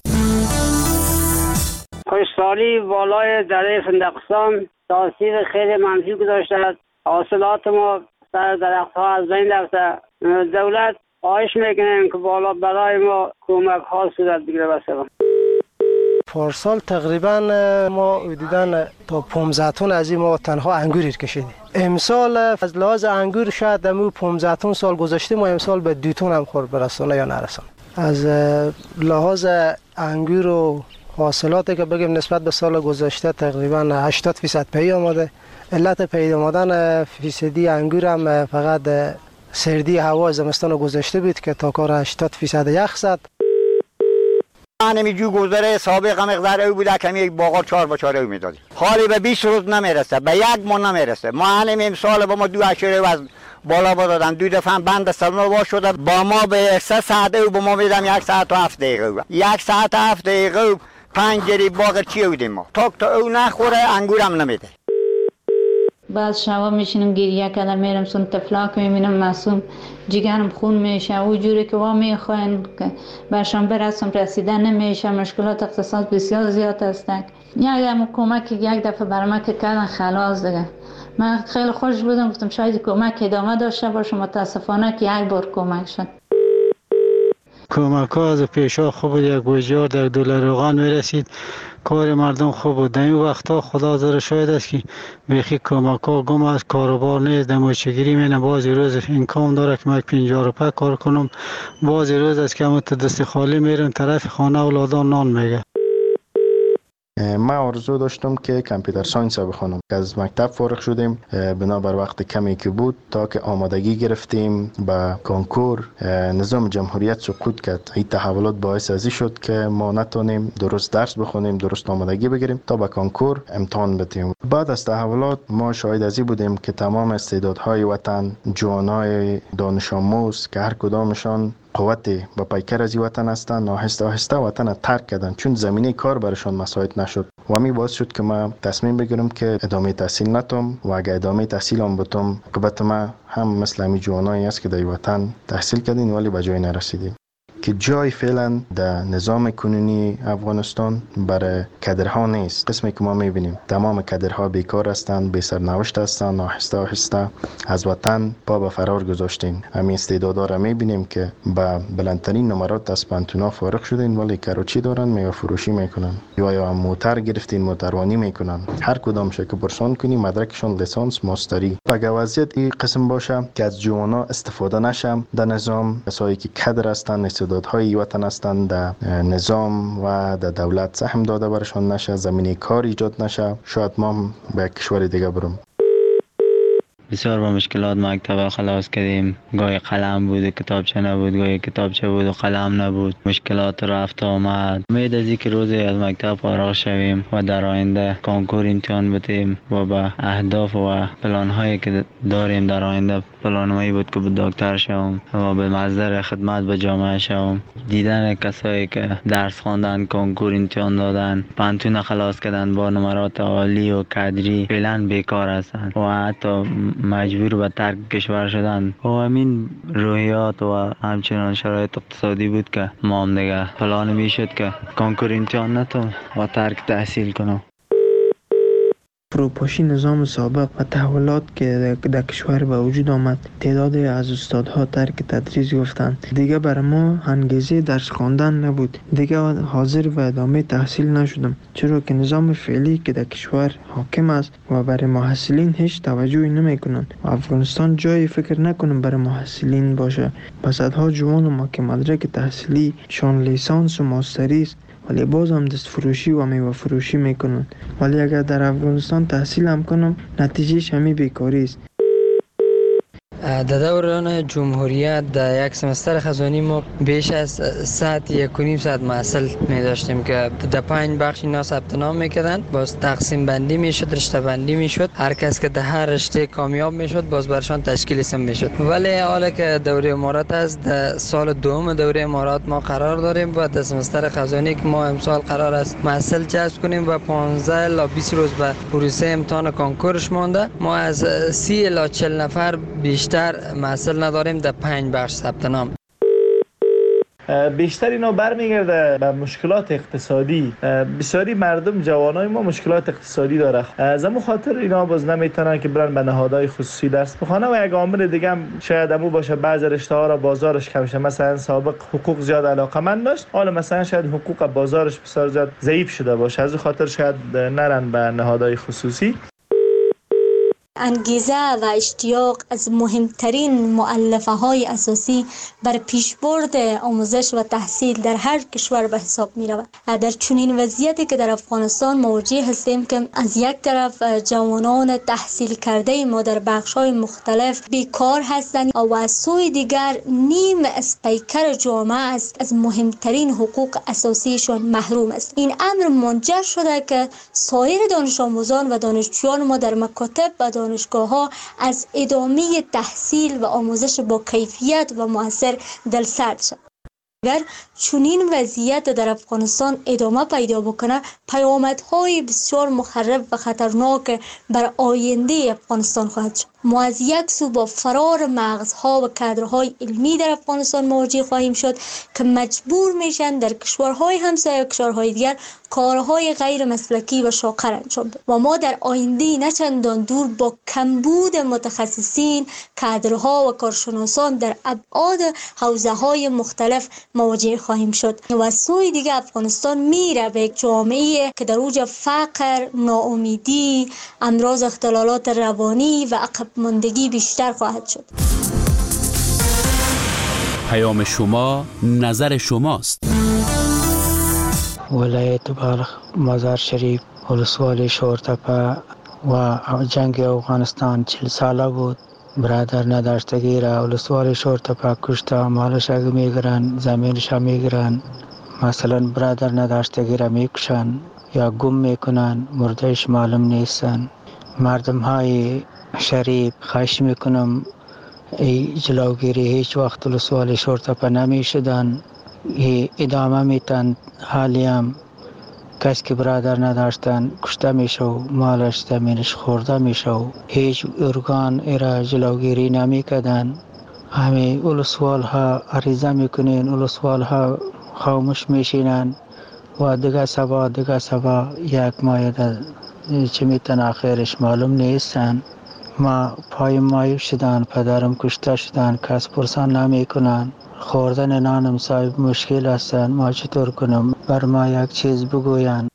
خشکسالی بالای دره فندقستان تاثیر خیلی منفی گذاشته است. حاصلات ما سر درخت ها از بین رفته. دولت خواهش میکنیم که بالا برای ما کمک ها صورت بگیره. بسیار پارسال تقریبا ما دیدن تا پانزده تن از این ما تنها انگور کشیدیم. امسال از لحاظ انگور شاید دمو پانزده تن سال گذشته ما امسال به دو تن هم خور برسونه یا نرسونه. از لحاظ انگور و حاصلاتی که بگیم نسبت به سال گذشته تقریبا هشتاد فیصد پی آمده. علت پی آمدن فیصدی انگور هم فقط سردی هوا زمستان گذشته بود که تا کار هشتاد فیصد یخ زد. همین جو گذره سابق مقدار او بوده که یک باغا چهار با چهار او میدادی. حالی به بیست روز نمیرسه، به یک ماه نمیرسه. ما همین امسال با ما دو اشاره از بالا با دادن، دو دفعه بند سلمه با شده. با ما به سه ساعت او با ما میدم یک ساعت و هفت دقیقه. یک ساعت و هفت دقیقه پنج جری باغ چی بودیم ما. تا تا او نخوره انگورم نمیده. بعد شبا میشینم گریه کردم میرم سون تفلاک میبینم معصوم جگرم خون میشه و جوری که وا میخواین که برشان برسم رسیدن نمیشه. مشکلات اقتصاد بسیار زیاد هستند. یک دم کمک یک دفعه برام که کردن خلاص دیگه من خیلی خوش بودم. گفتم شاید کمک ادامه داشته باشه. متاسفانه که یک بار کمک شد. کمک ها از پیشا خوب بود. یک بوجار در دلار روغن میرسید. کار مردم خوب بود. در این وقتا خدا زر شاید است که بیخی کمک ها گم است. کاروبار نیست. در موچگیری مینه بازی روز اینکام داره که من پنجاه روپه کار کنم. بازی روز است که همون دست خالی میرم طرف خانه اولادان نان میگه. ما آرزو داشتم که کامپیوتر ساینس بخونم. از مکتب فارغ شدیم بنابر وقت کمی که بود تا که آمادگی گرفتیم به کنکور. نظام جمهوریت سقوط کرد. این تحولات باعث ازی شد که ما نتونیم درست درس بخونیم، درست آمادگی بگیریم تا به کنکور امتحان بدیم. بعد از تحولات ما شاهد ازی بودیم که تمام استعدادهای وطن، جوانای دانش آموز که هر کدامشان قوتی با پیکر از وطن هستند، آهسته آهسته وطن ترک کردن چون زمینه کار برشان مساعد نشد. و همین باعث شد که من تصمیم بگیرم که ادامه تحصیل نتم و اگه ادامه تحصیل هم بتم عاقبت ما هم مثل همین جوانایی است که در وطن تحصیل کردین ولی به جای نرسیدیم. که جای فعلا در نظام کنونی افغانستان برای کادرها نیست. قسمی که ما میبینیم تمام کادرها بیکار هستند، بی سرنوشت هستند، آهسته آهسته از وطن پا به فرار گذاشتین. همین استعدادا را میبینیم که با بلندترین نمرات از پانتونا فارغ شدین ولی کاروچی دارن، میوه فروشی میکنن یا یا موتر گرفتین موتروانی میکنن. هر کدام که پرسان کنی مدرکشون لیسانس ماستری. اگه وضعیت این قسم باشه که از جوانا استفاده نشم در نظام، کسایی که کادر هستند، استعدادهای وطن هستند، در نظام و در دولت سهم داده برشان نشه، زمینه کار ایجاد نشه، شاید ما به کشور دیگه برم. بسیار با مشکلات مکتب خلاص کردیم. گاهی قلم بود و کتابچه نبود، گاهی کتابچه بود و قلم نبود. مشکلات رفت آمد. امید از اینکه روزی از مکتب فارغ شویم و در آینده کنکور امتحان بدیم و به اهداف و پلان هایی که داریم در آینده، پلانهایی بود که به دکتر شوم و به مصدر خدمت به جامعه شوم. دیدن کسایی که درس خواندن، کنکور امتحان دادن، پانتون خلاص کردن با نمرات عالی و کادری فعلا بیکار هستند و حتی مجبور به ترک کشور شدن. و همین روحیات و همچنان شرایط اقتصادی بود که ما هم دیگه پلان میشد که کنکور امتحان نتونم و ترک تحصیل کنم. فروپاشی نظام سابق و تحولات که در کشور به وجود آمد، تعدادی از استادها ترک تدریس گفتند. دیگه برای ما انگیزه درس خواندن نبود. دیگه حاضر و ادامه تحصیل نشدم، چرا که نظام فعلی که در کشور حاکم است و برای محصلین هیچ توجهی نمیکنند. افغانستان جای فکر نکنم برای محصلین باشه. صدها جوان ما که مدرک تحصیلی شان لیسانس و ماستری است، ولی باز هم دست فروشی و میوه فروشی میکنن. ولی اگر در افغانستان تحصیل هم کنم، نتیجهش همین بیکاری است. در دوران جمهوریت در یک سمستر خزانی ما بیش از ساعت یک و نیم ساعت محصل می داشتیم که در پنج بخش اینا ثبت نام میکردن. باز تقسیم بندی میشد، رشته بندی میشد. هر کس که در هر رشته کامیاب میشد باز برشان تشکیل اسم میشد. ولی حالا که دوره امارات است، در سال دوم دوره امارات ما قرار داریم و در سمستر خزانی که ما امسال قرار است محصل جذب کنیم و پانزده الی بیست روز به پروسه امتحان کنکورش مانده. ما از سی الی چهل نفر بیشتر بیشتر محصل نداریم در پنج بخش ثبت نام. بیشتر اینا برمیگرده به مشکلات اقتصادی. بسیاری مردم جوانای ما مشکلات اقتصادی داره. از همون خاطر اینا باز نمیتونن که برن به نهادهای خصوصی درس بخونه و یک عامل دیگه هم شاید همون باشه، بعضی رشته ها را بازارش کم شه. مثلا سابق حقوق زیاد علاقه‌مند داشت، حالا مثلا شاید حقوق بازارش بسیار زیاد ضعیف شده باشه، از این خاطر شاید نرن به نهادهای خصوصی. انگیزه و اشتیاق از مهمترین مؤلفه های اساسی بر پیشبرد آموزش و تحصیل در هر کشور به حساب می رود. در چنین وضعیتی که در افغانستان مواجه هستیم که از یک طرف جوانان تحصیل کرده ما در بخش های مختلف بیکار هستند و از سوی دیگر نیم از پیکر جامعه است از مهمترین حقوق اساسیشان محروم است. این امر منجر شده که سایر دانش آموزان و دانشجویان ما در مکاتب و دانشگاه ها از ادامه تحصیل و آموزش با کیفیت و مؤثر دلسرد شد. اگر چنین وضعیت در افغانستان ادامه پیدا بکنه، پیامدهای بسیار مخرب و خطرناک بر آینده افغانستان خواهد شد. ما از یک سو با فرار مغزها و کادرهای علمی در افغانستان مواجه خواهیم شد که مجبور میشن در کشورهای همسایه و کشورهای دیگر کارهای غیر مسلکی و شاقر انجام بدن و ما در آینده نه چندان دور با کمبود متخصصین، کادرها و کارشناسان در ابعاد حوزه‌های مختلف مواجه خواهیم شد و از سوی دیگر افغانستان میره به یک جامعه که در اوج فقر، ناامیدی، امراض، اختلالات روانی و عقب ماندگی بیشتر خواهد شد. پیام شما نظر شماست. ولایت بلخ، مزار شریف، ولسوالی شورتپه و جنگ افغانستان چهل ساله بود. برادر نداشتگی را ولسوالی شورتپه کشته، مالش اگه میگرن، زمینش میگرن. مثلا برادر نداشتگی را میکشن یا گم میکنن، مردهش معلوم نیستن. مردم های شریف خواهش میکنم ای جلوگیری هیچ وقت ولسوالی شورتپه نمیشدن، ادامه میتن. حالی هم کسی که برادر نداشتن کشته میشه و مالش زمینش خورده میشه و هیچ ارگان ایرا جلوگیری نمیکردن. همه ولسوال ها عریضه میکنین، ولسوال ها خاموش میشینن و دیگه سبا دیگه سبا یک ماه چه میتن آخرش معلوم نیستن. ما پای مایو شدن، پدرم کشته شدن، کس پرسان نمی کنن. خوردن نانم صاحب مشکل هستن، ما چطور کنم؟ بر ما یک چیز بگوین.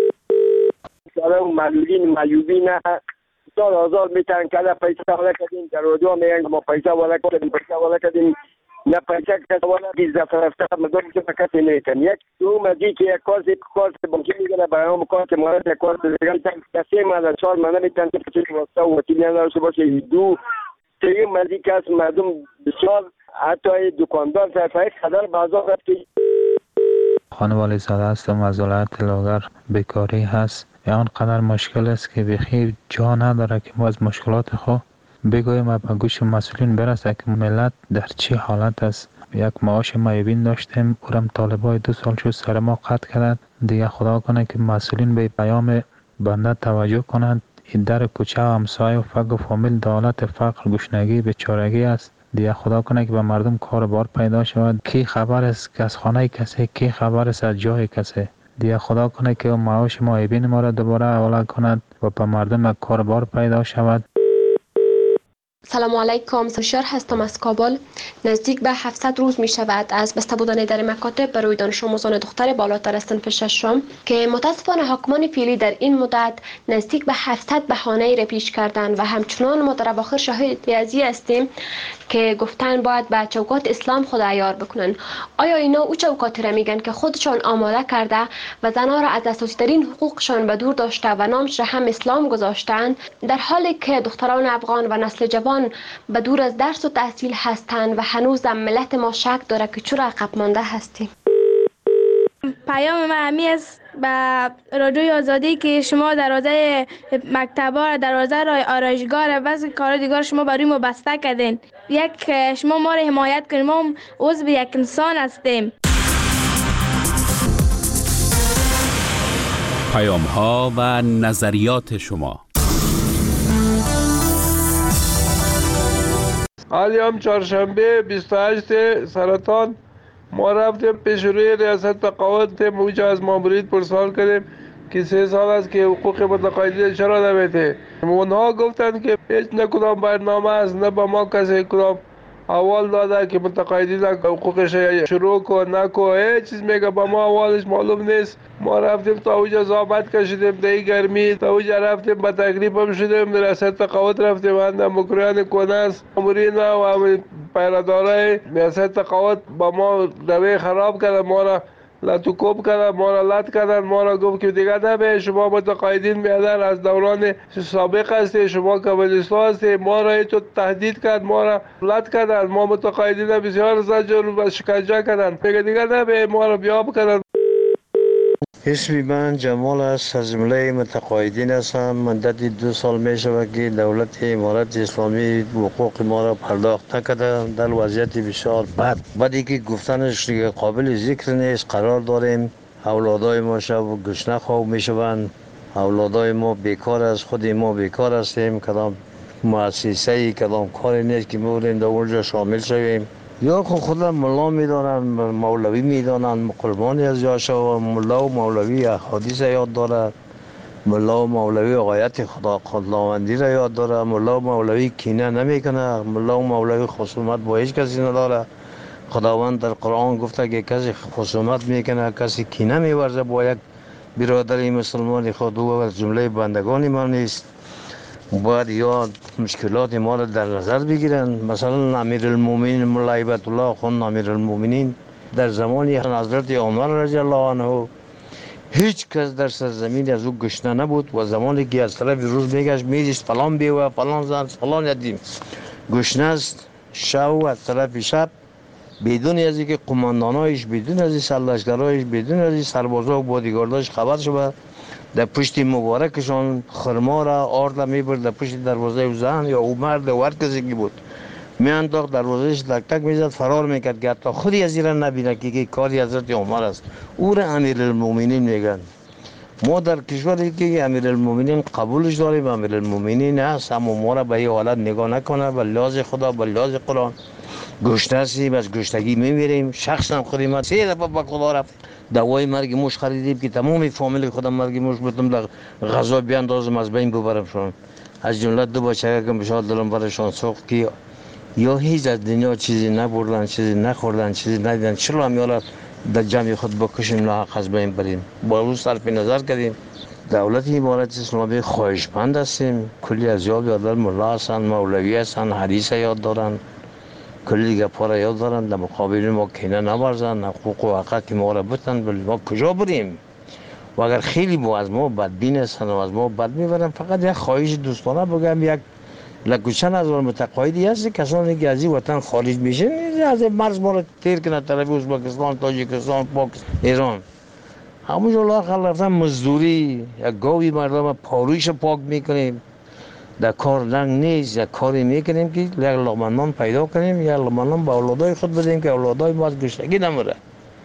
سلام معلولین معیوبین سال آزار میتن که پیسه والا کردیم، در رادیو میگن ما پیسه والا کردیم، پیسه والا کردیم، نه پیسه کسی والا بیز دفعه رفته مدام که کسی نیتن. یک دو مدی که یک کارت کارت بانکی میگه برای هم کارت مورد یک کارت دیگه کسی مالا چهار مانه میتن که چه واسطه و وکیل نداشته باشه. دو سه مدی که از مردم بسیار حتی دکاندار طرفای خدر بازار رفته. خانوالی زاده هستم از ولایت لاغر. بیکاری هست یا آنقدر مشکل است که بخیر جا نداره که ما از مشکلات خود بگویم و به گوش مسئولین برسه که ملت در چه حالت است. یک معاش معیوبین داشتیم، اورم طالبای دو سال شد سر ما قطع کردند. دیگه خدا کنه که مسئولین به پیام بنده توجه کنند. این در کوچه و همسایه و فقر و فامیل دولت فقر، گشنگی، بیچارگی است. دیگه خدا کنه که به مردم کار بار پیدا شود. کی خبر است که از خانه کسی، کی خبر است از جای کسی. دیگه خدا کنه که معاش معیوبین ما را دوباره حواله کند و به مردم کاربار پیدا شود. سلام علیکم، سوشار هستم از کابل. نزدیک به هفتصد روز می شود از بسته بودن در مکاتب برای دانش آموزان دختر بالاتر از صنف ششم که متاسفانه حاکمان فعلی در این مدت نزدیک به هفتصد بهانه را پیش کردند و همچنان ما در اواخر شاهد ازی هستیم که گفتن باید به چوکات اسلام خود عیار بکنن. آیا اینا او چوکاتی را میگن که خودشان آماده کرده و زنها را از اساسی ترین حقوقشان به دور داشته و نامش را هم اسلام گذاشتند، در حالی که دختران افغان و نسل جوان به دور از درس و تحصیل هستند و هنوز ملت ما شک داره که چرا عقب مانده هستیم. پیام من همی است به رادیوی آزادی که شما دروازه مکتبا، دروازه رای آرایشگاه و بعضی کار دیگر شما برای ما بسته کردین. یک شما ما را حمایت کنید، ما عضو یک انسان هستیم. پیام ها و نظریات شما. حالی هم چهارشنبه بیست و هشت سرطان ما رفتیم پیش روی ریاست تقاعد، موجه از مامورید پرسوال کردیم که سه سال است که حقوق متقاعدین چرا نمیده. اونها گفتن که هیچ نه کدام برنامه است، نه با ما کسی کدام اول داده که متقاعدین حقوقش شروع کن نکن، هیچ چیز میگه با ما اولش معلوم نیست. ما رفتیم تا اوجا زحمت کشیدیم در گرمی، تا اوجا رفتیم با تکلیف هم شدیم، ریاست تقاعد رفتیم اند مکریان کنس امورین و پیرادارای ریاست تقاعد با ما دوی خراب کردن، ما را لطوکوب کردن، ما را لط کردن، ما را گفت که دیگه نبه شما متقاعدین میادن از دوران سابق هستی، شما کمونیستا هستی، ما را تو تهدید کرد، ما را لط کردن، ما متقاعدین بسیار زجر و شکنجه کردن، میگه دیگه نبه ما را بیاب کردن. اسمی من جمال است، از جمله متقاعدین هستم. مدت دو سال می شود که دولت امارت اسلامی حقوق ما را پرداخت نکرده، در وضعیت بسیار بد. بعدی که گفتنش قابل ذکر نیست. قرار داریم اولادای ما شب گشنه خواب می شوند، اولادای ما بیکار است، خود ما بیکار هستیم، کدام مؤسسه کدام کاری نیست که می‌بریم در اونجا شامل شویم. یا خود خود ملا میدانن، مولوی میدانن، قربانی از یاشا. ملا و مولوی احادیث یاد داره، ملا و مولوی آیت خدا خداوندی را یاد داره، ملا و مولوی کینه نمیکنه، ملا و مولوی خصومت با هیچ کسی نداره. خداوند در قرآن گفته که کسی خصومت میکنه، کسی کینه میورزه با یک برادری مسلمان خود او از جمله بندگان ما نیست. باید یا مشکلات ما را در نظر بگیرن. مثلا امیرالمومنین مولا هیبت الله خان امیرالمومنین در زمان حضرت عمر رضی الله عنه هیچ کس در سرزمین از او گشنه نبود و زمانی که از طرف روز میگشت میدیست فلان بیوه فلان زن فلان یتیم گشنه است، شب از طرف شب بدون از اینکه قماندانایش، بدون از این سرلشکرایش، بدون از این سربازا و بادیگارداش خبر شد، در پشت مبارکشان خرما را آرد میبرد در پشت دروازه او زن یا او مرد و هر کسی که بود میانداخت دروازهش تک تک میزد، فرار میکرد که حتی خودی از این را نبینه که کاری حضرت عمر است. او را امیرالمومنین میگن. ما در کشوری که امیرالمومنین قبولش داریم، امیرالمومنین هست، اما ما را به این حالت نگاه نکنه. به لحاظ خدا، به لحاظ قرآن گشنه هستیم، از گشنگی میمیریم. شخصا خودی من سه دفعه به خدا رفت دوای مرگ موش خریدیم که تمام فامیل خودم مرگ موش بتم در غذا بیاندازم از بین ببرمشون. از جمله دو بچه که بشار دلم برشان سوخت که یا هیچ از دنیا چیزی نبردن، چیزی نخوردن، چیزی ندیدن، چرا هم یالا در جمع خود بکشیم لاحق از بین بریم. با روز صرف نظر کردیم. دولت امارت اسلامی خواهشمند هستیم. کلی از یاد یادر ملا هستن، مولوی هستن، حدیث یاد دارن، کلی دیگه پاره یاد دارن. در مقابل ما کینه نورزن، حقوق و حقوق که ما را بتن، بل ما کجا بریم؟ و اگر خیلی با از ما بدبین هستن و از ما بد میبرن، فقط یک خواهش دوستانه بگم، یک لکوچن از متقاعدی هست کسانی که از این وطن خارج میشن از مرز ما را تیر کنه طرف ازبکستان، تاجیکستان، پاکستان، ایران. همونجا لااقل رفتن مزدوری، یک گاوی مردم پارویش پاک میکنیم، در کار لنگ نیست، یک کاری میکنیم که یک لقمه پیدا کنیم، یک لقمه به اولادای خود بدیم که اولادای ما از گشنگی نمره.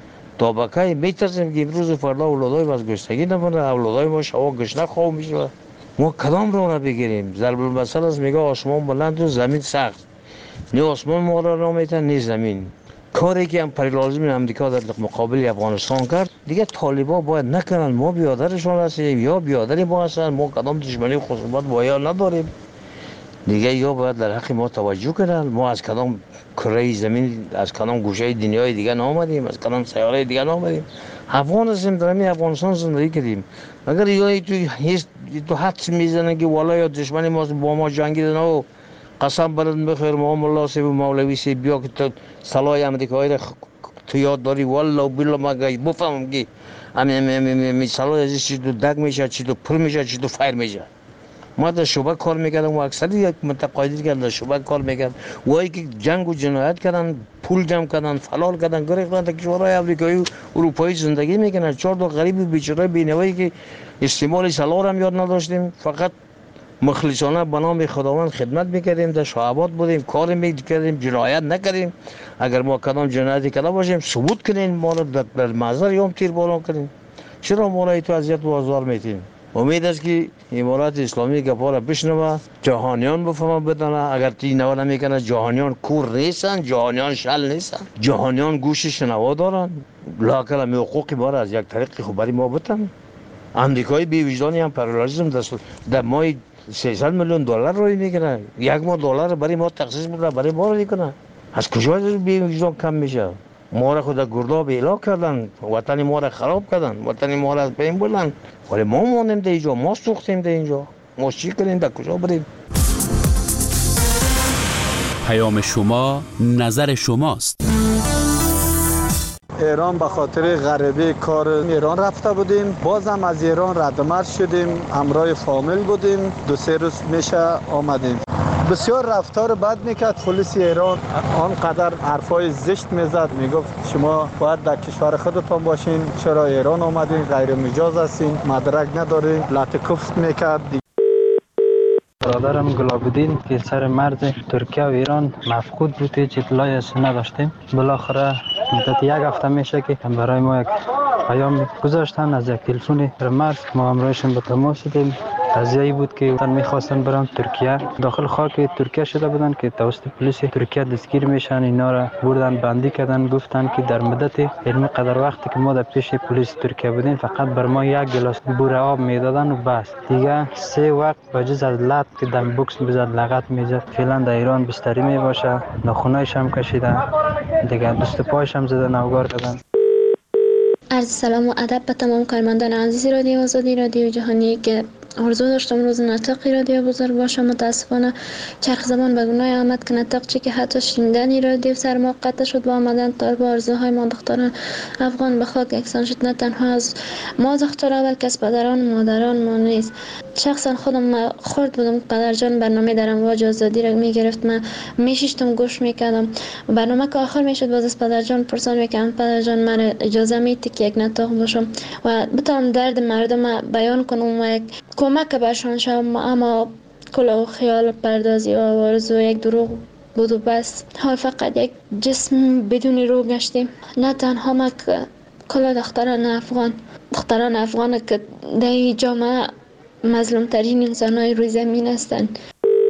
تا بکای میترسیم که امروز فردا اولادای ما از گشنگی نمره، اولادای ما شوا گشنه خواب میشه. ما کدام رو را بگیریم؟ ضرب المثل است میگه آسمان بلند و زمین سخت. نه آسمان ما را را میتن نه زمین. کاری که هم پر لازم امریکا در مقابل افغانستان کرد دیگه طالبان باید نکنن. ما بیادرشون هستیم یا بیادری ما هستن، ما کدام دشمنی و خصومت با یا نداریم دیگه، یا باید در حق ما توجه کنن. ما از کدام کره زمین، از کدام گوشه دنیای دیگه نآمدیم، از کدام سیاره دیگه نآمدیم. افغان هستیم، در همین افغانستان زندگی کردیم. اگر یا تو هیچ تو حدس میزنن که والا یا دشمنی ما با ما جنگیدن و قسم برات بخیر ما ملا سی و مولوی سی بیا که تو سلای امریکایی را تو یاد داری والله و بالله ما گاهی بفهمم که امی سلای ازش چی تو دگ میشه، چی تو پر میشه، چی تو فایر میشه. ما در شعبه کار میکردم و اکثر یک متقاعدی که در شعبه کار میکرد وایی که جنگ و جنایت کردن، پول جمع کردن، فلال کردن، گریختن تا کشورهای آمریکایی و اروپایی زندگی میکنن. چهار تا غریب بیچاره بینوایی که استعمال سلاح هم یاد نداشتیم، فقط مخلصانه به نام خداوند خدمت میکردیم، در شعبات بودیم، کار میکردیم، جنایت نکردیم. اگر ما کدام جنایتی کرده باشیم ثبوت کنین، ما را در محضر یوم تیر باران کنین. چرا ما را تو اذیت و آزار میتین؟ امید است که امارات اسلامی گپا را بشنوه، جهانیان بفهمه بدانه. اگر تی نوا نمیکنه جهانیان کور نیستن، جهانیان شل نیستن، جهانیان گوش شنوا دارن. لاکل می حقوقی ما را از یک طریق خبری ما بتن. امریکایی بی وجدانی هم پرالایزم در ماه سیصد میلیون دلار روی میکنه، یک ماه دلار برای ما تخصیص میکنه، برای ما رو میکنه. از کجا بی وجدان کم میشه؟ ما را خود گرداب اعلا کردن، وطن ما را خراب کردن، وطن ما را از بین بردن. ولی ما مانیم در اینجا، ما سوختیم در اینجا. ما چی کنیم؟ در کجا بریم؟ پیام شما نظر شماست. ایران به خاطر غریبه کار ایران رفته بودیم، بازم از ایران ردمرد شدیم، همراه فامیل بودیم، دو سه روز میشه آمدیم. بسیار رفتار بد میکرد پلیس ایران، آنقدر حرفای زشت میزد، میگفت شما باید در کشور خودتان باشین، چرا ایران آمدین، غیر مجاز هستین، مدرک ندارین، لطکفت میکرد. برادرم گلابودین که سر مرز ترکیه و ایران مفقود بود، هیچ اطلاعی از نداشتیم. بالاخره مدت یک هفته میشه که برای ما یک پیام گذاشتن از یک تلفن مرز، ما همراهشون به تماس شدیم. قضیه‌ای بود که میخواستن برن ترکیه، داخل خاک ترکیه شده بودن که توسط پلیس ترکیه دستگیر میشن. اینا را بردن بندی کردن، گفتن که در مدت علمی قدر وقتی که ما در پیش پلیس ترکیه بودیم فقط بر ما یک گلاس بور آب میدادن و بس، دیگه سه وقت بجز از لط که دم بوکس میزد، لغت میزد. فعلا در ایران بستری میباشه، ناخونایش هم کشیدن، دیگه دست پایش هم زدن، اوگار کردن. عرض سلام و ادب به تمام کارمندان عزیز رادیو آزادی، رادیو جهانی که آرزو داشتم روز نطقی رادیو بزرگ باشم. متاسفانه چرخ زمان به گناه آمد که نطق چی که حتی شنیدن رادیو سر ما قطع شد با آمدن طالب آرزوهای ما دختران افغان به خاک یکسان شد. نه تنها از ما دخترها بلکه از پدران و مادران ما نیست. شخصا خودم خورد بودم قدر جان برنامه در امواج آزادی را میگرفت، من میشیشتم گوش میکردم. برنامه که آخر میشد باز از پدر جان پرسان میکردم پدر جان من اجازه میدی که یک نطق باشم و بتونم درد مردم بیان کنم و یک کمک بهشان شوم. اما کل خیال پردازی و آرزو یک دروغ بود و بس. حال فقط یک جسم بدون روح گشتیم. نه تنها ما که کل دختران افغان دختران افغان که در این جامعه مظلوم ترین انسان‌های روی زمین هستند.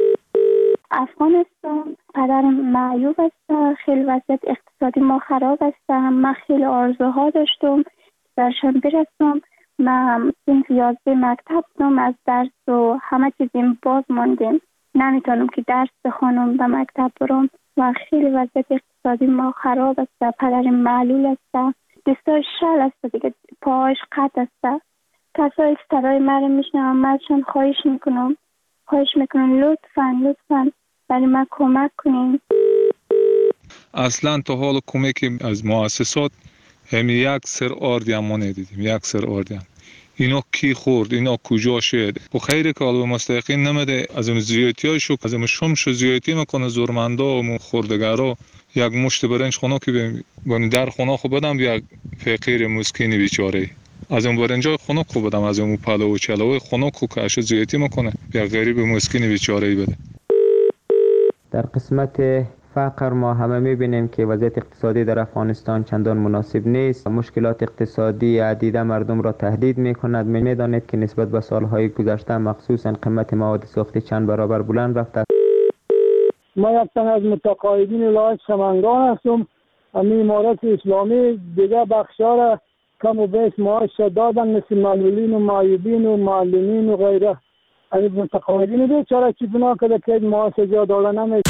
افغانستان قدر معیوب است، خیلی وضعیت اقتصادی ما خراب است. من خیلی آرزوها داشتم درشان برسم. من صنف یازده مکتب بودم، از درس و همه چیزیم باز ماندیم، نمیتونم که درس بخونم به مکتب برم و خیلی وضعیت اقتصادی ما خراب است. پدر معلول است، دستای شل است دیگه، پاهاش قطع است. کسایی که صدای من میشنم منشان خواهش میکنم خواهش میکنم لطفا لطفا برای من کمک کنین. اصلا تا حال کمکی از مؤسسات همین یک سر آردی هم ما ندیدیم، یک سر آردی هم. اینا کی خورد، اینا کجا شد؟ و خیلی که علوم مستقیم نمیده، از اون زیادی های شو از اون شمش زیادی میکنه زورمندا و خوردگارا. یک مشت برنج خونه که بین در خونه خو بدم یک فقیر مسکین بیچاره، از اون برنجای خونه خو بدم، از اون پلو و چلوی خونه خو که اش زیادی میکنه یک غریب مسکین بیچاره بده. در قسمت فقر ما همه میبینیم که وضعیت اقتصادی در افغانستان چندان مناسب نیست. مشکلات اقتصادی عدیده مردم را تهدید میکند. میدانید که نسبت به سالهای گذشته مخصوصا قیمت مواد ساختی چند برابر بلند رفته. ما یک تن از متقاعدین لایق سمنگان هستم. امی امارت اسلامی دیگه بخشار کم و بیش معاش دادن، مثل معلولین و معیوبین و معلمین و غیره. امی متقاعدین بیچاره چی بنا کرده که معاش جا داده نمیشه.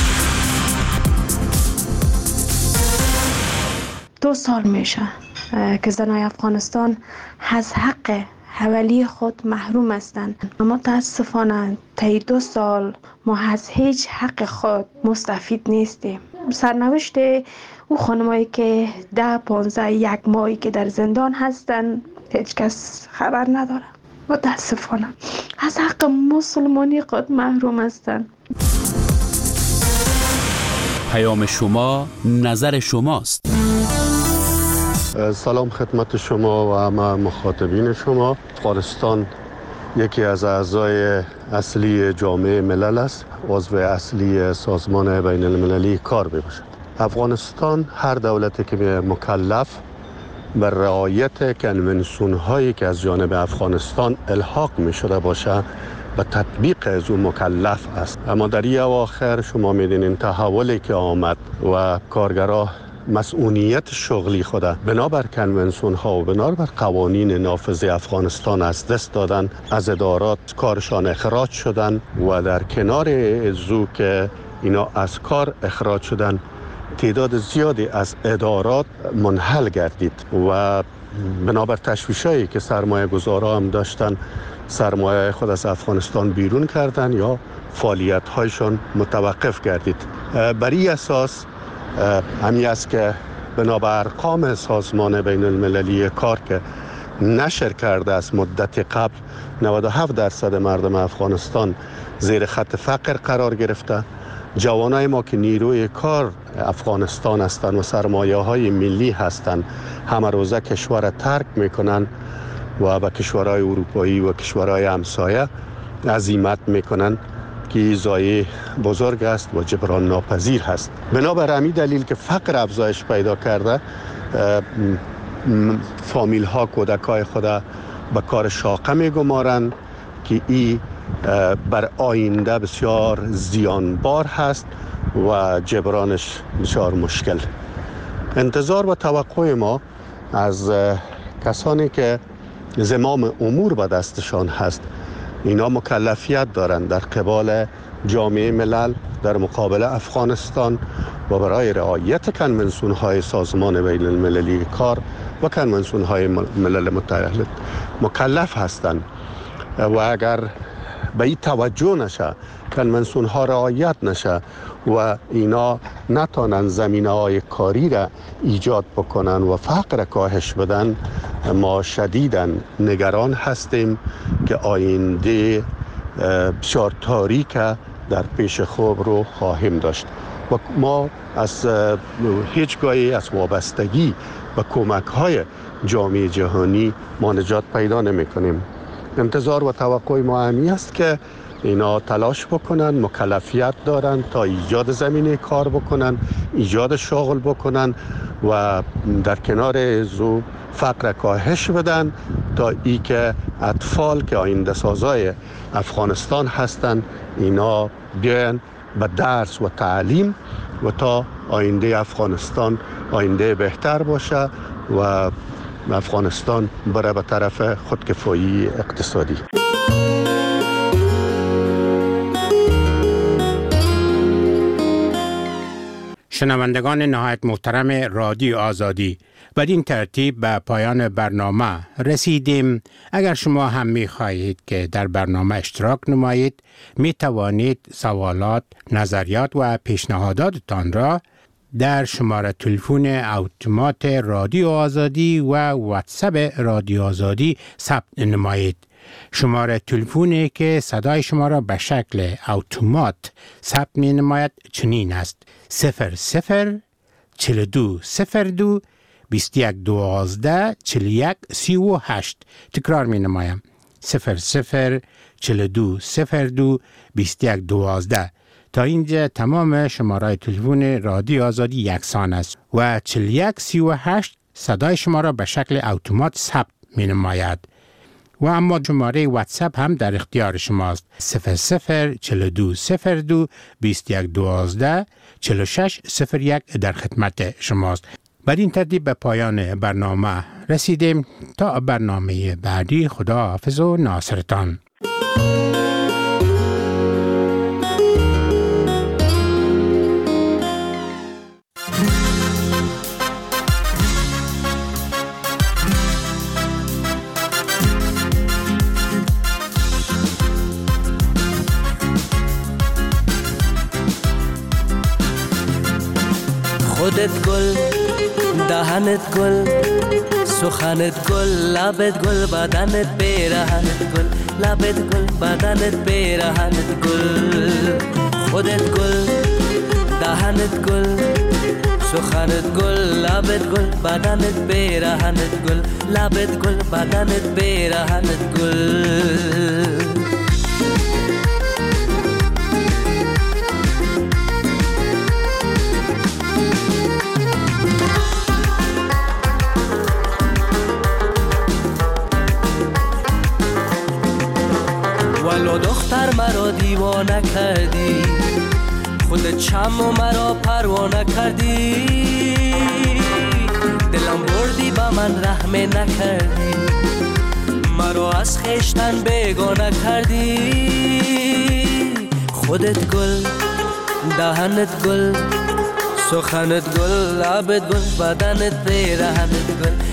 دو سال میشه که زنای افغانستان از حق حوالی خود محروم هستند. اما متاسفانه طی دو سال ما از هیچ حق خود مستفید نیستیم. سرنوشت او خانمایی که ده پانزده یک ماهی که در زندان هستند هیچ کس خبر نداره. متاسفانه از حق مسلمانی خود محروم هستند. پیام شما نظر شماست. سلام خدمت شما و همه مخاطبین شما. افغانستان یکی از اعضای اصلی جامعه ملل است، عضو اصلی سازمان بین المللی کار میباشد. افغانستان هر دولتی که مکلف بر رعایت کنونسیون هایی که از جانب افغانستان الحاق می شده باشه به تطبیق از اون مکلف است. اما در این اواخر شما میدونین تحولی که آمد و کارگرها مسئولیت شغلی خود بنابر کنونسیون ها و بنابر قوانین نافذ افغانستان از دست دادن، از ادارات کارشان اخراج شدن و در کنار ازو که اینا از کار اخراج شدن تعداد زیادی از ادارات منحل گردید و بنابر تشویشایی که سرمایه گذارا هم داشتن سرمایه خود از افغانستان بیرون کردن یا فعالیت هایشان متوقف گردید. بر این اساس همی است که بنابر ارقام سازمان بین المللی کار که نشر کرده است مدت قبل نود و هفت درصد مردم افغانستان زیر خط فقر قرار گرفته. جوانای ما که نیروی کار افغانستان هستند و سرمایه های ملی هستند همه روزه کشور را ترک میکنن و به کشورهای اروپایی و کشورهای همسایه عزیمت میکنن که ضایعه بزرگ است و جبران ناپذیر هست. بنابر همین دلیل که فقر افزایش پیدا کرده، فامیل ها کودکای خود به کار شاقه میگمارند که این بر آینده بسیار زیانبار هست و جبرانش بسیار مشکل. انتظار و توقع ما از کسانی که زمام امور به دستشان هست، اینا مکلفیت دارند در قبال جامعه ملل در مقابل افغانستان و برای رعایت کنونسیون های سازمان بین المللی کار و کنونسیون های ملل متحد مکلف هستند و اگر به این توجه نشه، کنونسیون ها رعایت نشه و اینا نتانن زمینه های کاری را ایجاد بکنن و فقر کاهش بدن، ما شدیداً نگران هستیم که آینده بسیار تاریک در پیش خوب رو خواهیم داشت و ما از هیچگاهی از وابستگی و کمک های جامعه جهانی ما نجات پیدا نمی کنیم. انتظار و توقع ما همی است که اینا تلاش بکنن، مکلفیت دارن تا ایجاد زمینه کار بکنن، ایجاد شغل بکنن و در کنار زو فقر کاهش بدن تا ای که اطفال که آینده سازای افغانستان هستن اینا بیان به درس و تعلیم و تا آینده افغانستان آینده بهتر باشه و افغانستان بره به طرف خودکفایی اقتصادی. شنوندگان نهایت محترم رادیو آزادی، بدین ترتیب به پایان برنامه رسیدیم. اگر شما هم می خواهید که در برنامه اشتراک نمایید، می توانید سوالات، نظریات و پیشنهاداتتان را در شماره تلفن اتومات رادیو آزادی و واتساپ رادیو آزادی ثبت نمایید. شماره تلفنی که صدای شما را به شکل اتومات ثبت می نماید چنین است: صفر صفر چهل و دو صفر دو بیست و یک دوازده چهل و یک سی و هشت. تکرار می نمایم: صفر صفر چهل و دو صفر دو بیست و یک دوازده. تا اینجا تمام شماره تلفن رادیو آزادی یکسان است و چهل و یک سی و هشت صدای شما را به شکل اتومات ثبت می نماید. و اما شماره واتساپ هم در اختیار شماست: صفر صفر چهل و دو صفر دو بیست و یک دوازده چهل و شش صفر یک در خدمت شماست. بدین ترتیب به پایان برنامه رسیدیم. تا برنامه بعدی، خدا حافظ و ناصرتان. خودت گل، دهنت گل، سخنت گل، لبت گل، بدنت پیرهنت گل، لبت گل، بدنت پیرهنت گل. خودت گل، دهنت گل، سخنت گل، لبت گل، بدنت پیرهنت گل، لبت گل، بدنت پیرهنت گل. ولو دختر مرا دیوانه کردی، خودت چم و مرا پروانه کردی، دلم بردی با من رحم نکردی، مرا از خیشتن بیگانه کردی. خودت گل، دهنت گل، سخنت گل، لبت گل، بدنت پیرهنت گل،